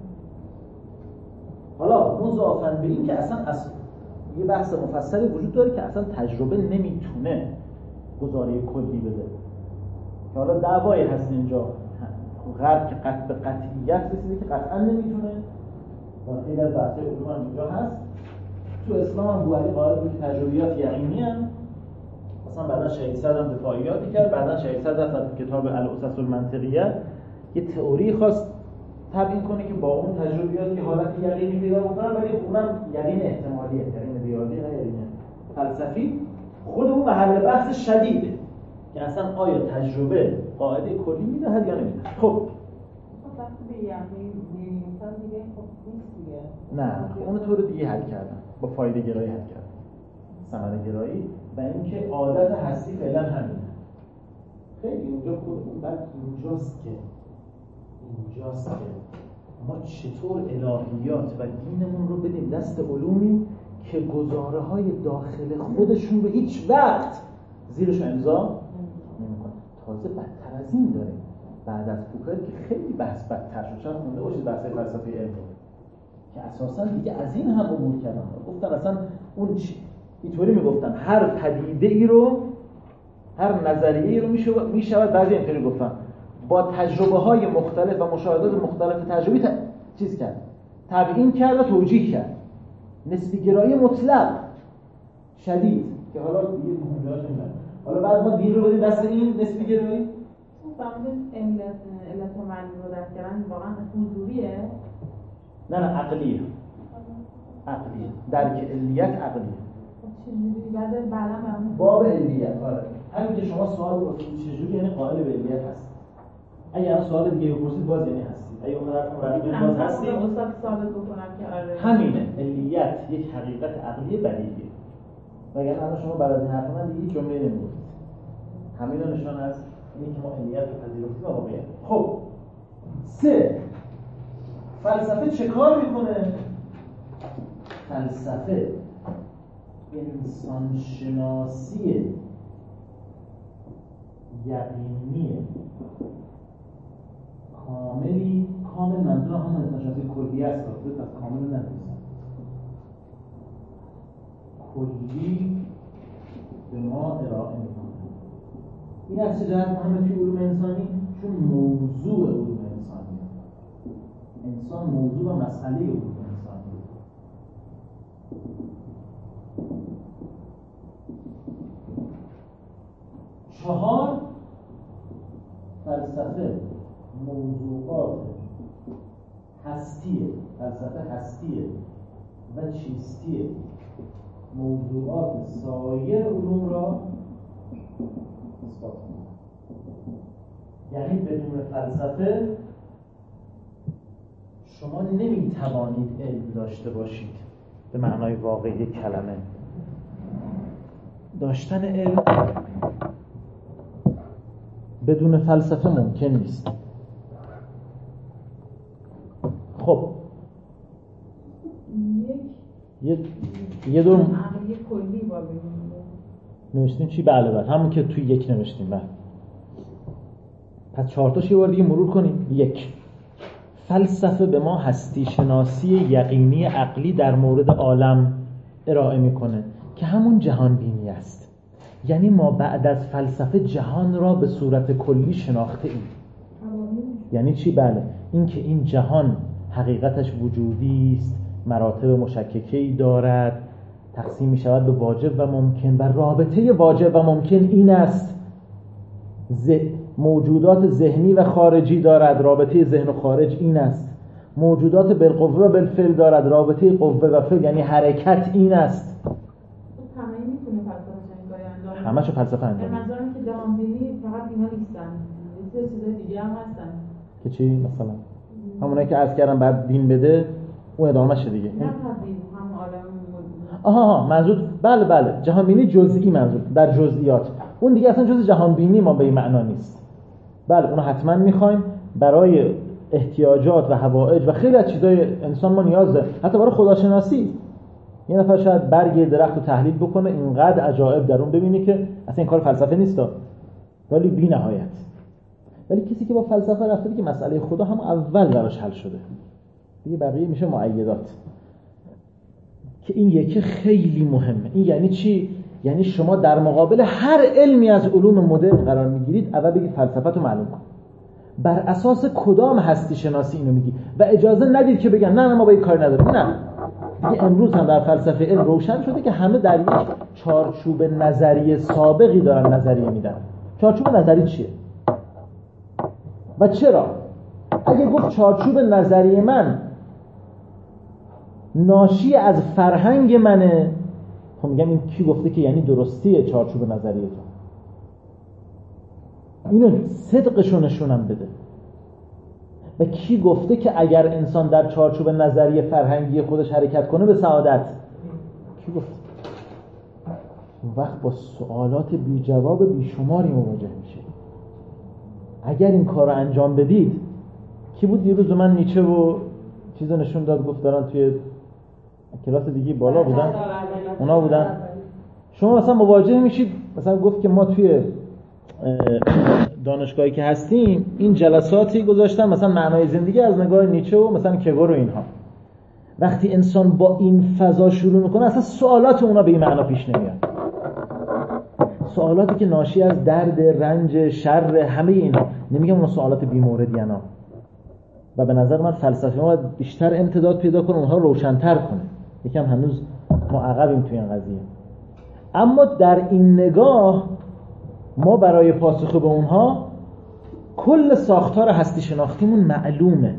حالا مضافاً به این که اصلا اصلا یه بحث مفصلی وجود داره که اصلا تجربه نمیتونه گزاره کلی بده، که حالا دعوایی هست اینجا، غرب که قطع به قطعیت رسیده که قطعا نمیتونه، و خیلی از بحث علوم هم اینجا هست. تو اسلام هم بوعلی قائل بود که تجربیات یقینی هم، مثلا بعدا شهید صدر هم دفاعیاتی کرد، بعدا شهید صدر در کتاب الاسس المنطقیه یه تئوری خواست تبیین کنه که با اون تجربیات که حالت یقینی پیدا می‌کنن، ولی اونم یقین احتمالیه، یقین ریاضی نه یقین فلسفی. خود اون محل بحث شدیده که اصلا آیا تجربه قاعده کلی میدهد یا نمیدهد. خب وقتی به یقین میرسن دیگه خب نیست دیگه. نه، اون طور دیگه حل کردن، با فایده گرایی حل کردن، ثمره گرایی و اینکه عادت هستی فعلا همینه. خیلی اونجا خودمون بعد اینجاست که اینجاست که ما چطور الهیات و دینمون رو بدیم دست علومی که گزاره های داخل خودشون به هیچ وقت زیرش امضا نمی‌کنه. تازه بدتر از این داریم بعد از فوکوئل که خیلی بحث بدتر شد، شاید مونده باشید بحث فلسفه علم که اساساً دیگه از این هم عبور کردن. گفتن اصلا اون چی اینطوری میگفتن هر پدیده ای رو، هر نظریه ای رو میشه میشود بعضی اینطوری گفتن با تجربه های مختلف و مشاهدات مختلف تجربی ت... چیز کرد، تبیین کرد و توجیه کرد. نسبی گرایی مطلق شدید که حالا دیگه اونجاش نمیاد. حالا بعد ما دین رو بدیم دست این نسبی گرایی. فهمید علت علت و معنی رو درک کردن واقعا حضوریه؟ نه نه عقلیه. عقلیه. درک علیت عقلیه. چجوری بعد بعدا برام باب علیت. آره. همین که شما سوال بپرسید چجوری، یعنی قائل به علیت هست. اگه الان سوال دیگه بپرسید باز یعنی هستید. اگه اون طرف رفتن باز هستید. استاد ثابت بکنم که آره. همینه. علیت یک حقیقت عقلی بدیهیه. وگرنه الان شما برای حرف من دیگه جمله نمیگفتید. همین نشان است اینی که ما علیت رو پذیرفتیم و واقعیت. خب سه، فلسفه چه کار میکنه؟ فلسفه انسان شناسی یقینی کاملی، کامل منظور هم انسان شناسی کلی است، پس کامل نمی‌دونم، کلی به ما ارائه میکنه. این از چه جهت مهمه توی علوم انسانی؟ چون موضوع علوم انسانی، انسان موضوع و مسئله علوم انسانی. چهار، فلسفه موضوعات هستیه، فلسفه هستیه و چیستیه موضوعات سایر علوم را اثبات کنه. یعنی بدون فلسفه شما نمیتوانید علم داشته باشید به معنای واقعی کلمه. داشتن علم بدون فلسفه ممکن نیست. یه یه دور عقلی کلی با بگیم نوشتیم چی؟ بله بله همون که توی یک نوشتیم. بله پس چهار تاش یه بار دیگه مرور کنیم. یک، فلسفه به ما هستی شناسی یقینی عقلی در مورد عالم ارائه میکنه که همون جهان بینی است. یعنی ما بعد از فلسفه جهان را به صورت کلی شناخته ایم. یعنی چی؟ بله این که این جهان حقیقتش وجودی است، مراتب مشککه‌ای دارد، تقسیم می شود به واجب و ممکن و رابطه واجب و ممکن این است. ز... موجودات ذهنی و خارجی دارد، رابطه ذهن و خارج این است. موجودات بالقوه و بالفعل دارد، رابطه قوه و فعل یعنی حرکت این است. همه میتونه فلسفه انگاری انجام همه چه فلسفه انجام به نظرم که جهان بینی فقط اینا نیستن، یه چیز دیگه هم هستن که چی مثلا همونایی که عرض کردم بعد دین بده اون ادامه‌شه دیگه. نه تبدیل هم عالم آها آها منظور بله بله جهان بینی جزئی، منظور در جزئیات. اون دیگه اصلا جزء جهان بینی ما به این معنا نیست. بله اونو حتما می‌خوایم برای احتیاجات و حوائج و خیلی از چیزای انسان ما نیاز داره، حتی برای خداشناسی. یه نفر شاید برگ درخت رو تحلیل بکنه اینقدر عجایب در اون ببینه که اصلا این کار فلسفه نیستا، ولی بی نهایت. ولی کسی که با فلسفه رفته دیگه مسئله خدا هم اول براش حل شده، دیگه بقیه میشه معیدات. که این یکی خیلی مهمه. این یعنی چی؟ یعنی شما در مقابل هر علمی از علوم مدرن قرار میگیرید، اول بگید فلسفه رو معلوم کن. بر اساس کدام هستی شناسی اینو میگی و اجازه ندید که بگن نه نه ما با این کار نداریم. نه دیگه امروز هم در فلسفه علم روشن شده که همه در یک چارچوب نظری سابقی دارن نظریه میدن. چارچوب نظری چیه و چرا؟ اگه گفت چارچوب نظری من ناشی از فرهنگ منه، خب میگم این کی گفته که یعنی درستیه چارچوب نظریه تو؟ اینو صدقشو نشونم بده. و کی گفته که اگر انسان در چارچوب نظریه فرهنگی خودش حرکت کنه به سعادت؟ کی گفته؟ وقت با سوالات بی جواب بی شماری مواجه میشه. اگر این کار رو انجام بدید، کی بود دیروز من نیچه و چیزو نشون داد گفت دارن توی کلاس دیگه بالا بودن، اونا بودن. شما مثلا مواجه میشید، مثلا گفت که ما توی دانشگاهی که هستیم این جلساتی گذاشتن مثلا معنای زندگی از نگاه نیچه و مثلا کگور و اینها. وقتی انسان با این فضا شروع میکنه اصلا سوالات اونا به این معنا پیش نمیاد. سوالاتی که ناشی از درد، رنج، شر، همه اینها. نمیگم اون سوالات بی‌موردی انا. و به نظر من فلسفه ما بیشتر امتداد پیدا کنه، اونها روشن‌تر کنه. یکم هنوز ما عقبیم توی این قضیه. اما در این نگاه ما برای پاسخ به اونها کل ساختار هستی شناختیمون معلومه.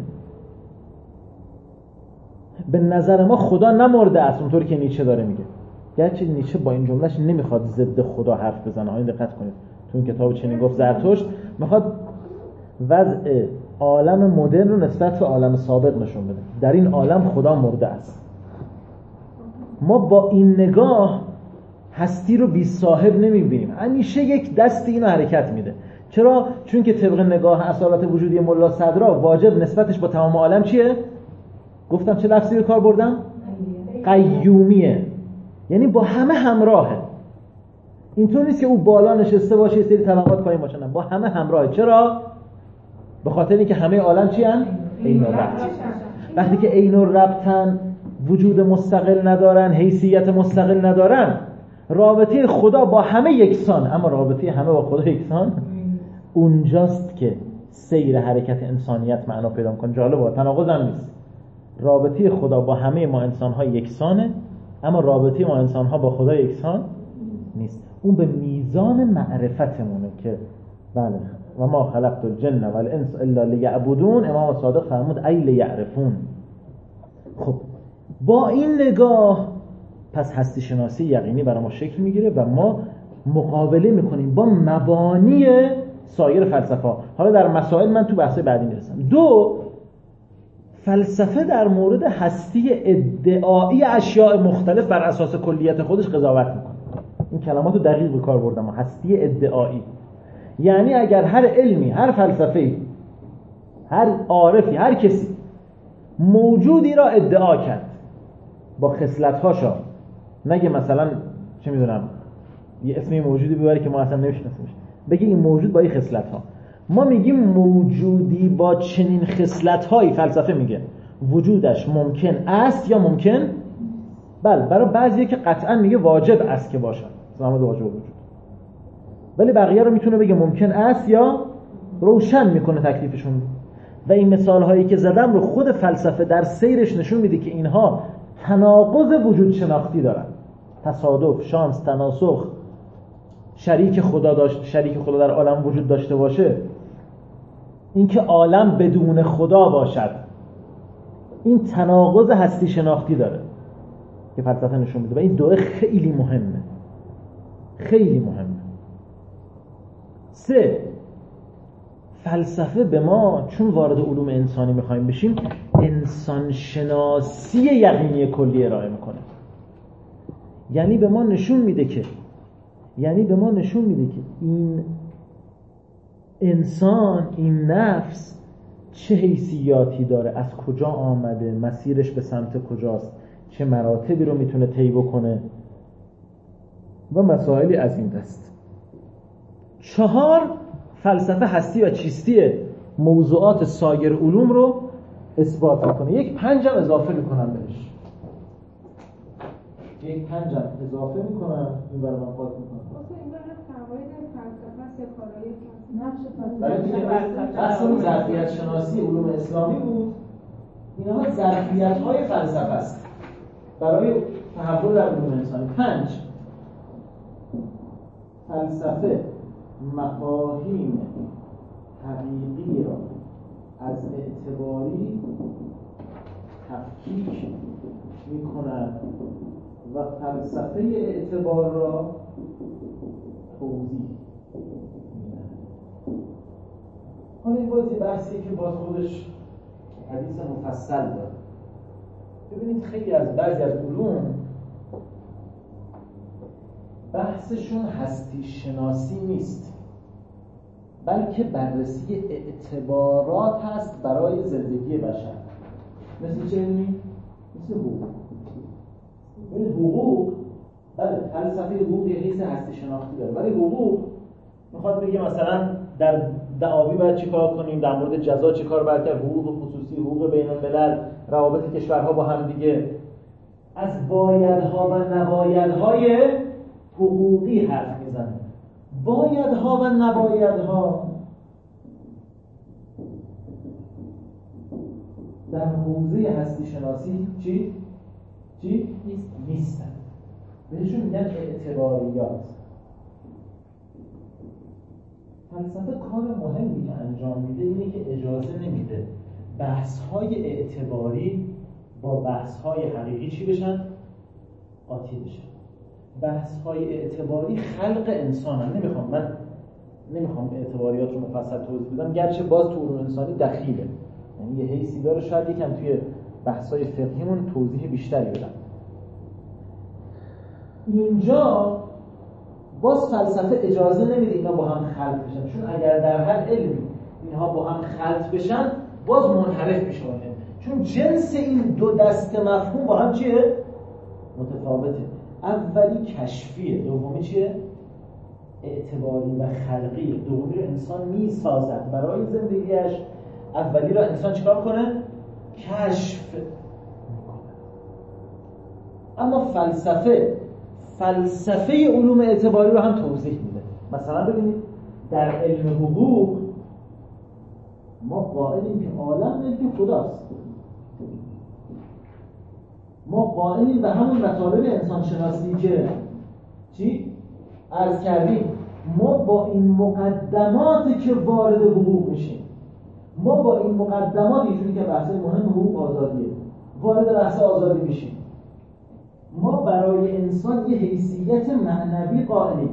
به نظر ما خدا نمرده است اونطوری که نیچه داره میگه. گرچه نیچه با این جملهش نمیخواد ضد خدا حرف بزنه، ها این دقت کنید. تو این کتاب چنین گفت زرتشت میخواد وضع عالم مدرن رو نسبت به عالم سابق نشون بده. در این عالم خدا مرده است. ما با این نگاه هستی رو بی صاحب نمیبینیم. همیشه یک دست اینو حرکت میده. چرا؟ چون که طبق نگاه اصالت وجودی ملا صدرا واجب نسبتش با تمام عالم چیه؟ گفتم چه لفظی به کار بردم؟ قیومیه. یعنی با همه همراهه. اینطور نیست که او بالا نشسته باشه یه سری طبقات پایین باشه، نه، با همه همراهه. چرا؟ به خاطر اینکه همه عالم چی ان؟ عین الربط. وقتی که عین الربطن، وجود مستقل ندارن، حیثیت مستقل ندارن، رابطه خدا با همه یکسان، اما رابطه همه با خدا یکسان اونجاست که سیر حرکت انسانیت معنا پیدا می‌کنه. جالبه، تناقض هم نیست. رابطه خدا با همه ما انسان‌ها یکسانه، اما رابطه ما انسان‌ها با خدا یکسان نیست. اون به میزان معرفتمونه که بله و ما خلقت الجن والانس الا لیعبدون. امام صادق فرمود ای لیعرفون. خب با این نگاه پس هستی شناسی یقینی برای ما شکل میگیره و ما مقابله میکنیم با مبانی سایر فلسفه ها. حالا در مسائل من تو بحث بعدی میرسم. دو، فلسفه در مورد هستی ادعایی اشیاء مختلف بر اساس کلیت خودش قضاوت میکنه. این کلماتو دقیق به کار بردم. هستی ادعایی یعنی اگر هر علمی، هر فلسفه‌ای، هر عارفی، هر کسی موجودی را ادعا کرد با خصلت‌هاشا، نگه مثلا چه میدونم یه اسمی موجودی ببری که ما اصلا نمی‌شناسیمش، بگه این موجود با این خصلت‌ها. ما میگیم موجودی با چنین خصلت‌هایی، فلسفه میگه وجودش ممکن است یا ممکن، بله برای بعضی که قطعا میگه واجب است که باشن، زمان واجب وجود، ولی بقیه رو میتونه بگه ممکن است یا روشن میکنه تکلیفشون. و این مثال هایی که زدم رو خود فلسفه در سیرش نشون میده که اینها تناقض وجود شناختی دارن، تصادف، شانس، تناسخ، شریک خدا داشت شریک خدا در عالم وجود داشته باشه، اینکه عالم بدون خدا باشد، این تناقض هستی شناختی داره که فلسفه نشون میده و این دوره خیلی مهمه، خیلی مهمه. سه، فلسفه به ما چون وارد علوم انسانی میخوایم بشیم انسان شناسی یقینی کلی ارائه میکنه. یعنی به ما نشون میده که یعنی به ما نشون میده که این انسان، این نفس چه حیثیاتی داره، از کجا آمده، مسیرش به سمت کجاست، چه مراتبی رو میتونه طی بکنه و مسائلی از این دست. چهار، فلسفه هستی و چیستی موضوعات سایر علوم رو اثبات میکنه. یک پنجم اضافه میکنم بهش، یک پنجم اضافه میکنم این برای من پاک میکنم. اصلا این برای فواید فلسفه است یا کارایی نقش برای دیگه بحثمون ظرفیت شناسی علوم اسلامی بود، اینها ظرفیت های فلسفه است برای تحول در علوم انسانی. پنج، فلسفه مفاهیم حقیقی را از اعتباری تفکیک می‌کند و فلسفه اعتبار را توضیح می‌دهد. حالا این بازی بحثی که باز خودش حدیث مفصل داره. ببینید خیلی از بعضی از علوم بحثشون هستی شناسی نیست، بلکه بررسی اعتبارات هست برای زندگی بشر. مثل چه علمی؟ مثل حقوق. ببینید حقوق، بله فلسفه حقوق یه حیث هستی شناختی داره، ولی حقوق میخواد بگه مثلا در دعاوی باید چی کار کنیم، در مورد جزا چی کار باید کرد، حقوق خصوصی، حقوق بین الملل، روابط کشورها با هم دیگه، از بایدها و نبایدهای حقوقی حرف میزنه. بایدها و نبایدها در حوزه هستی شناسی چی؟ چی؟ نیست. نیستن. بهشون میگن اعتباریات. فلسفه کار مهمی که انجام میده اینه که اجازه نمیده بحث‌های اعتباری با بحث‌های حقیقی چی بشن؟ قاطی بشن. بحث‌های اعتباری خلق انسان هم. نمیخوام من نمیخوام اعتباریات رو مفصل توضیح بدم، گرچه باز تو علوم انسانی دخیله، یعنی یه حیثی داره، شاید یکم توی بحث‌های فقهیمون توضیح بیشتری بدم. اینجا باز فلسفه اجازه نمیده اینا با هم خلط بشن، چون اگر در هر علمی اینها با هم خلط بشن باز منحرف میشه، چون جنس این دو دسته مفهوم با هم چیه؟ متفاوته. اولی کشفیه، دومی چیه؟ اعتباری و خلقی. دومی رو انسان میسازد برای زندگیش، اولی رو انسان چیکار کنه؟ کشف. اما فلسفه فلسفه علوم اعتباری رو هم توضیح میده. مثلا ببینید در علم حقوق ما قائلیم که عالم ملک خداست، ما قائلیم به همون مطالب انسان شناسی که چی؟ عرض کردیم. ما با این مقدماتی که وارد حقوق میشیم، ما با این مقدمات اینجوری که بحث مهم حقوق آزادیه، وارد بحث آزادی میشیم. ما برای انسان یه حیثیت معنوی قائلیم،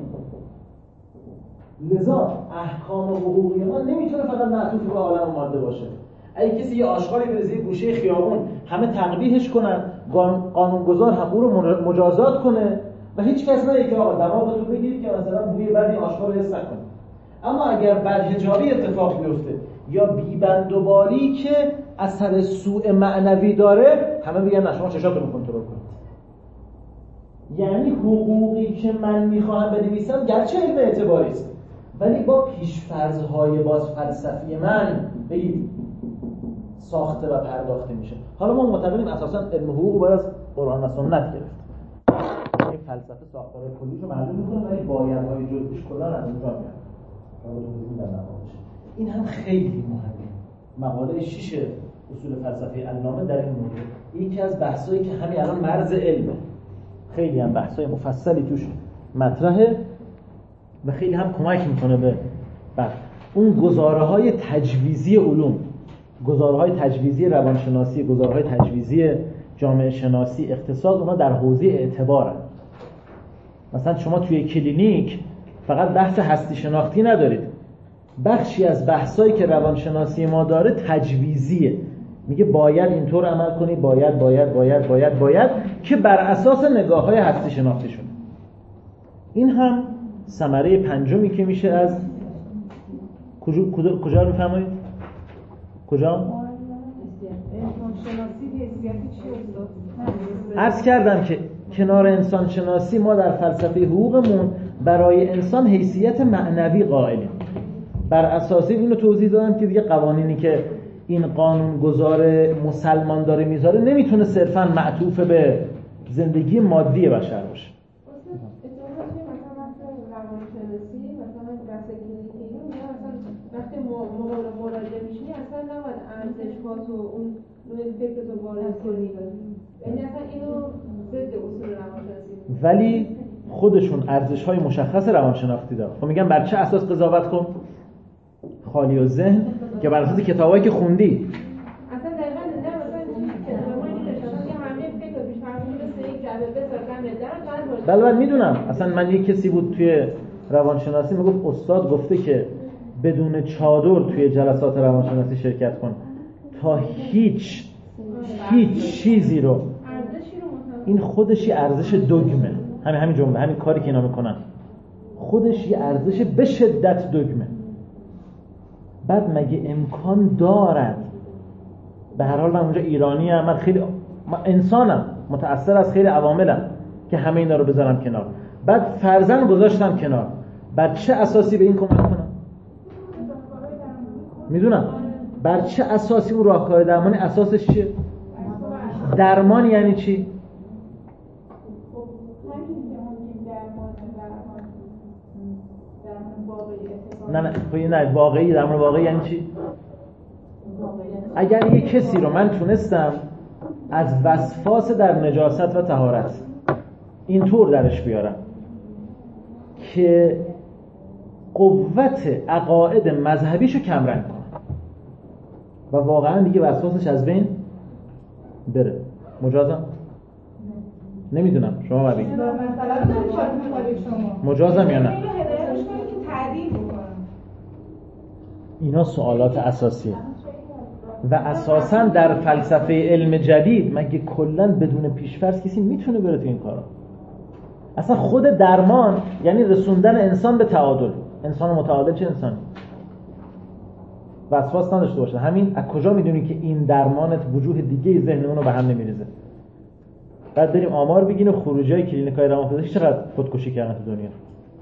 لذا احکام حقوقی ما نمیتونه فقط معطوف به عالم ماده باشه. اگه کسی یه آشغالی بریزه گوشه خیابون همه تقبیحش کنن، قانونگذار حقوق رو مجازات کنه و هیچ کس نمیگه که آقا دماغتون بگیرید که مثلا بوی بدی آشغال حس نکنید. اما اگر بدحجابی اتفاق بیفته یا بیبندوباری که اثر سوء معنوی داره، همه میگن نه شما چشاتون رو کنترل کنید. یعنی حقوقی که من میخواهم بنویسم گرچه علم اعتباری است ولی با پیش‌فرض‌های باز فلسفی من بگید ساخته و پرداخته میشه. حالا ما معتقدیم اساساً علم حقوق رو باید از قرآن و سنت گرفت. این فلسفه ساختار کلیشو معلوم میکنه ولی بایدهای جزئیش کلا از اونجا میاد. حالا توضیح میدم مقالش. این هم خیلی مهمه. مقاله شش اصول فلسفه علامه در این مورد یکی از بحثایی که همین الان مرز علمه. خیلی هم بحثای مفصلی توش مطرحه و خیلی هم کمک میکنه به بعد اون گزاره‌های تجویزی علوم، گزاره‌های تجویزی روانشناسی، گزاره‌های تجویزی جامعه شناسی، اقتصاد، اونا در حوزه اعتبارن. مثلا شما توی کلینیک فقط بحث هستی شناختی ندارید، بخشی از بحثایی که روانشناسی ما داره تجویزیه، میگه باید اینطور عمل کنی، باید باید باید باید باید که بر اساس نگاه‌های هستی شناختی شونه. این هم ثمره پنجمی که میشه از کجا کجا رو میفهمید؟ کجا؟ عرض کردم که کنار انسان شناسی ما در فلسفه حقوقمون برای انسان حیثیت معنوی قائلیم. بر اساس اینو توضیح دادم که دیگه قوانینی که این قانونگذار مسلمان داره میذاره نمیتونه صرفاً معطوف به زندگی مادی بشر باشه. وقتی مراجعه میشی اصلا نباید ارزش‌هات و اون نوع فکرت رو وارد کنی، یعنی اصلا اینو ضد اصول روانشناسی. ولی خودشون ارزش‌های مشخص روانشناختی دارن. خب میگن بر چه اساس قضاوت کن؟ خالی و ذهن که بر اساس کتابایی که خوندی. اصلا دقیقاً نه مثلا کتابا نوشتن که همه فکر پیش فرض مثل یک جعبه بسازن در بله بله میدونم. اصلا من یک کسی بود توی روانشناسی میگفت استاد گفته که بدون چادر توی جلسات روانشناسی شرکت کن تا هیچ هیچ چیزی رو، این خودش یه ارزش دوگمه، همین همین جمله، همین کاری که اینا میکنن خودش یه ارزش به شدت دوگمه. بعد مگه امکان دارد؟ به هر حال من اونجا ایرانی ام، من خیلی من انسانم، متأثر از خیلی عواملم که همه اینا رو بذارم کنار. بعد فرضاً گذاشتم کنار، بر چه اساسی به این کمک کنم؟ میدونم بر چه اساسی اون راهکار درمانی اساسش چیه؟ درمان یعنی چی؟ نه نه خب نه واقعی، درمان واقعی یعنی چی؟ اگر یک کسی رو من تونستم از وسواس در نجاست و طهارت اینطور درش بیارم که قوت عقاید مذهبیشو کم رنگ کنم و واقعا دیگه وسواسش از بین بره، مجازم؟ نمیدونم شما ببین مجازم یا نه؟ اینا سوالات اساسیه و اساساً در فلسفه علم جدید مگه کلاً بدون پیش‌فرض کسی میتونه بره تو این کارا؟ اصلا خود درمان یعنی رسوندن انسان به تعادل. انسان متعادل چه انسانی؟ وسواس نداشته باشه. همین از کجا میدونی که این درمانت وجوه دیگه ذهن اونو به هم نمیریزه؟ بعد بریم آمار بگین خروجای کلینیکای روانپزشکی چقدر خودکشی کردن تو دنیا.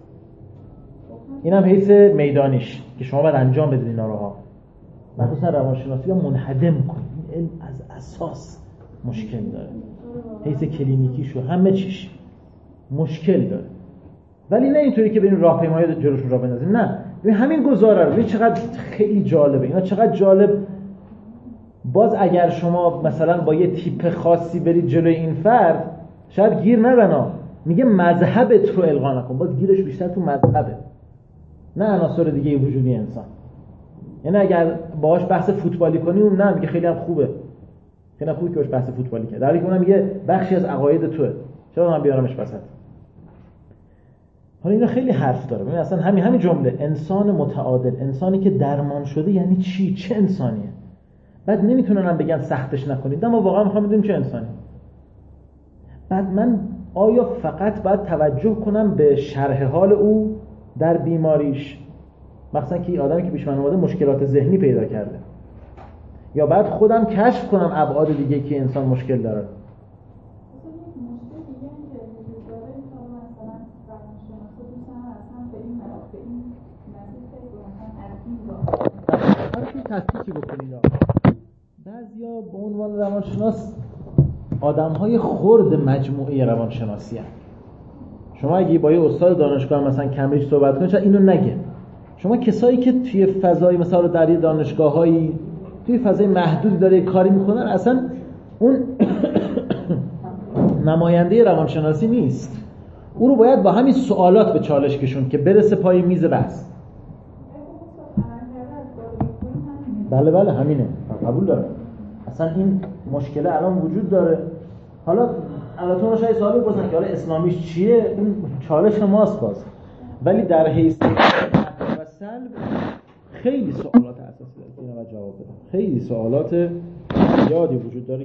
اینم حیث میدانیش که شما باید انجام بدید اینا رو ها. مثلا روانشناسی رو منهدم کنید. این علم از اساس مشکل داره. حیث کلینیکیش و همه چیش مشکل داره. ولی نه اینطوری که بریم راهپیمایی جلوشون را بندازیم، نه. ببین همین گزاره رو ببین چقدر خیلی جالبه. اینا چقدر جالب. باز اگر شما مثلا با یه تیپ خاصی برید جلوی این فرد شاید گیر ندن. میگه مذهبت رو القا نکن. باز گیرش بیشتر تو مذهبه، نه عناصر دیگه وجودی انسان. یعنی اگر باهاش بحث فوتبالی کنی اون نه، میگه خیلی هم خوبه، خیلی خوبه که باهاش بحث فوتبالی کنی، در حالی که اونم میگه بخشی از عقاید توئه، چرا من بیارمش وسط؟ حالا اینا خیلی حرف داره. ببین اصلا همین همین جمله انسان متعادل، انسانی که درمان شده یعنی چی؟ چه انسانیه؟ بعد نمیتونن بگن سختش نکنید، اما واقعا میخوام بدونم چه انسانی. بعد من آیا فقط باید توجه کنم به شرح حال او در بیماریش، مثلا که آدمی که پیش من اومده مشکلات ذهنی پیدا کرده، یا بعد خودم کشف کنم ابعاد دیگه که انسان مشکل داره؟ تفکیکی بکنید. بعضیا به عنوان روانشناس آدم‌های خرد مجموعه روانشناسی هستند. شما اگه با یه استاد دانشگاه مثلا کمبریج صحبت کنید اینو نگه. شما کسایی که توی فضای مثلا در یه دانشگاه‌هایی توی فضای محدودی داره کاری میکنن اصلا اون نماینده روانشناسی نیست. او رو باید با همین سوالات به چالش کشون که برسه پای میز بحث. بله بله همینه، قبول داره. اصلا این مشکل الان وجود داره. حالا البته شاید سوال بپرسن که حالا اسلامیش چیه؟ اون چالش ماست باز. ولی در حیث و سلب خیلی سوالات اساسی داره که اینا جواب بدن. خیلی سوالات زیادی وجود داره.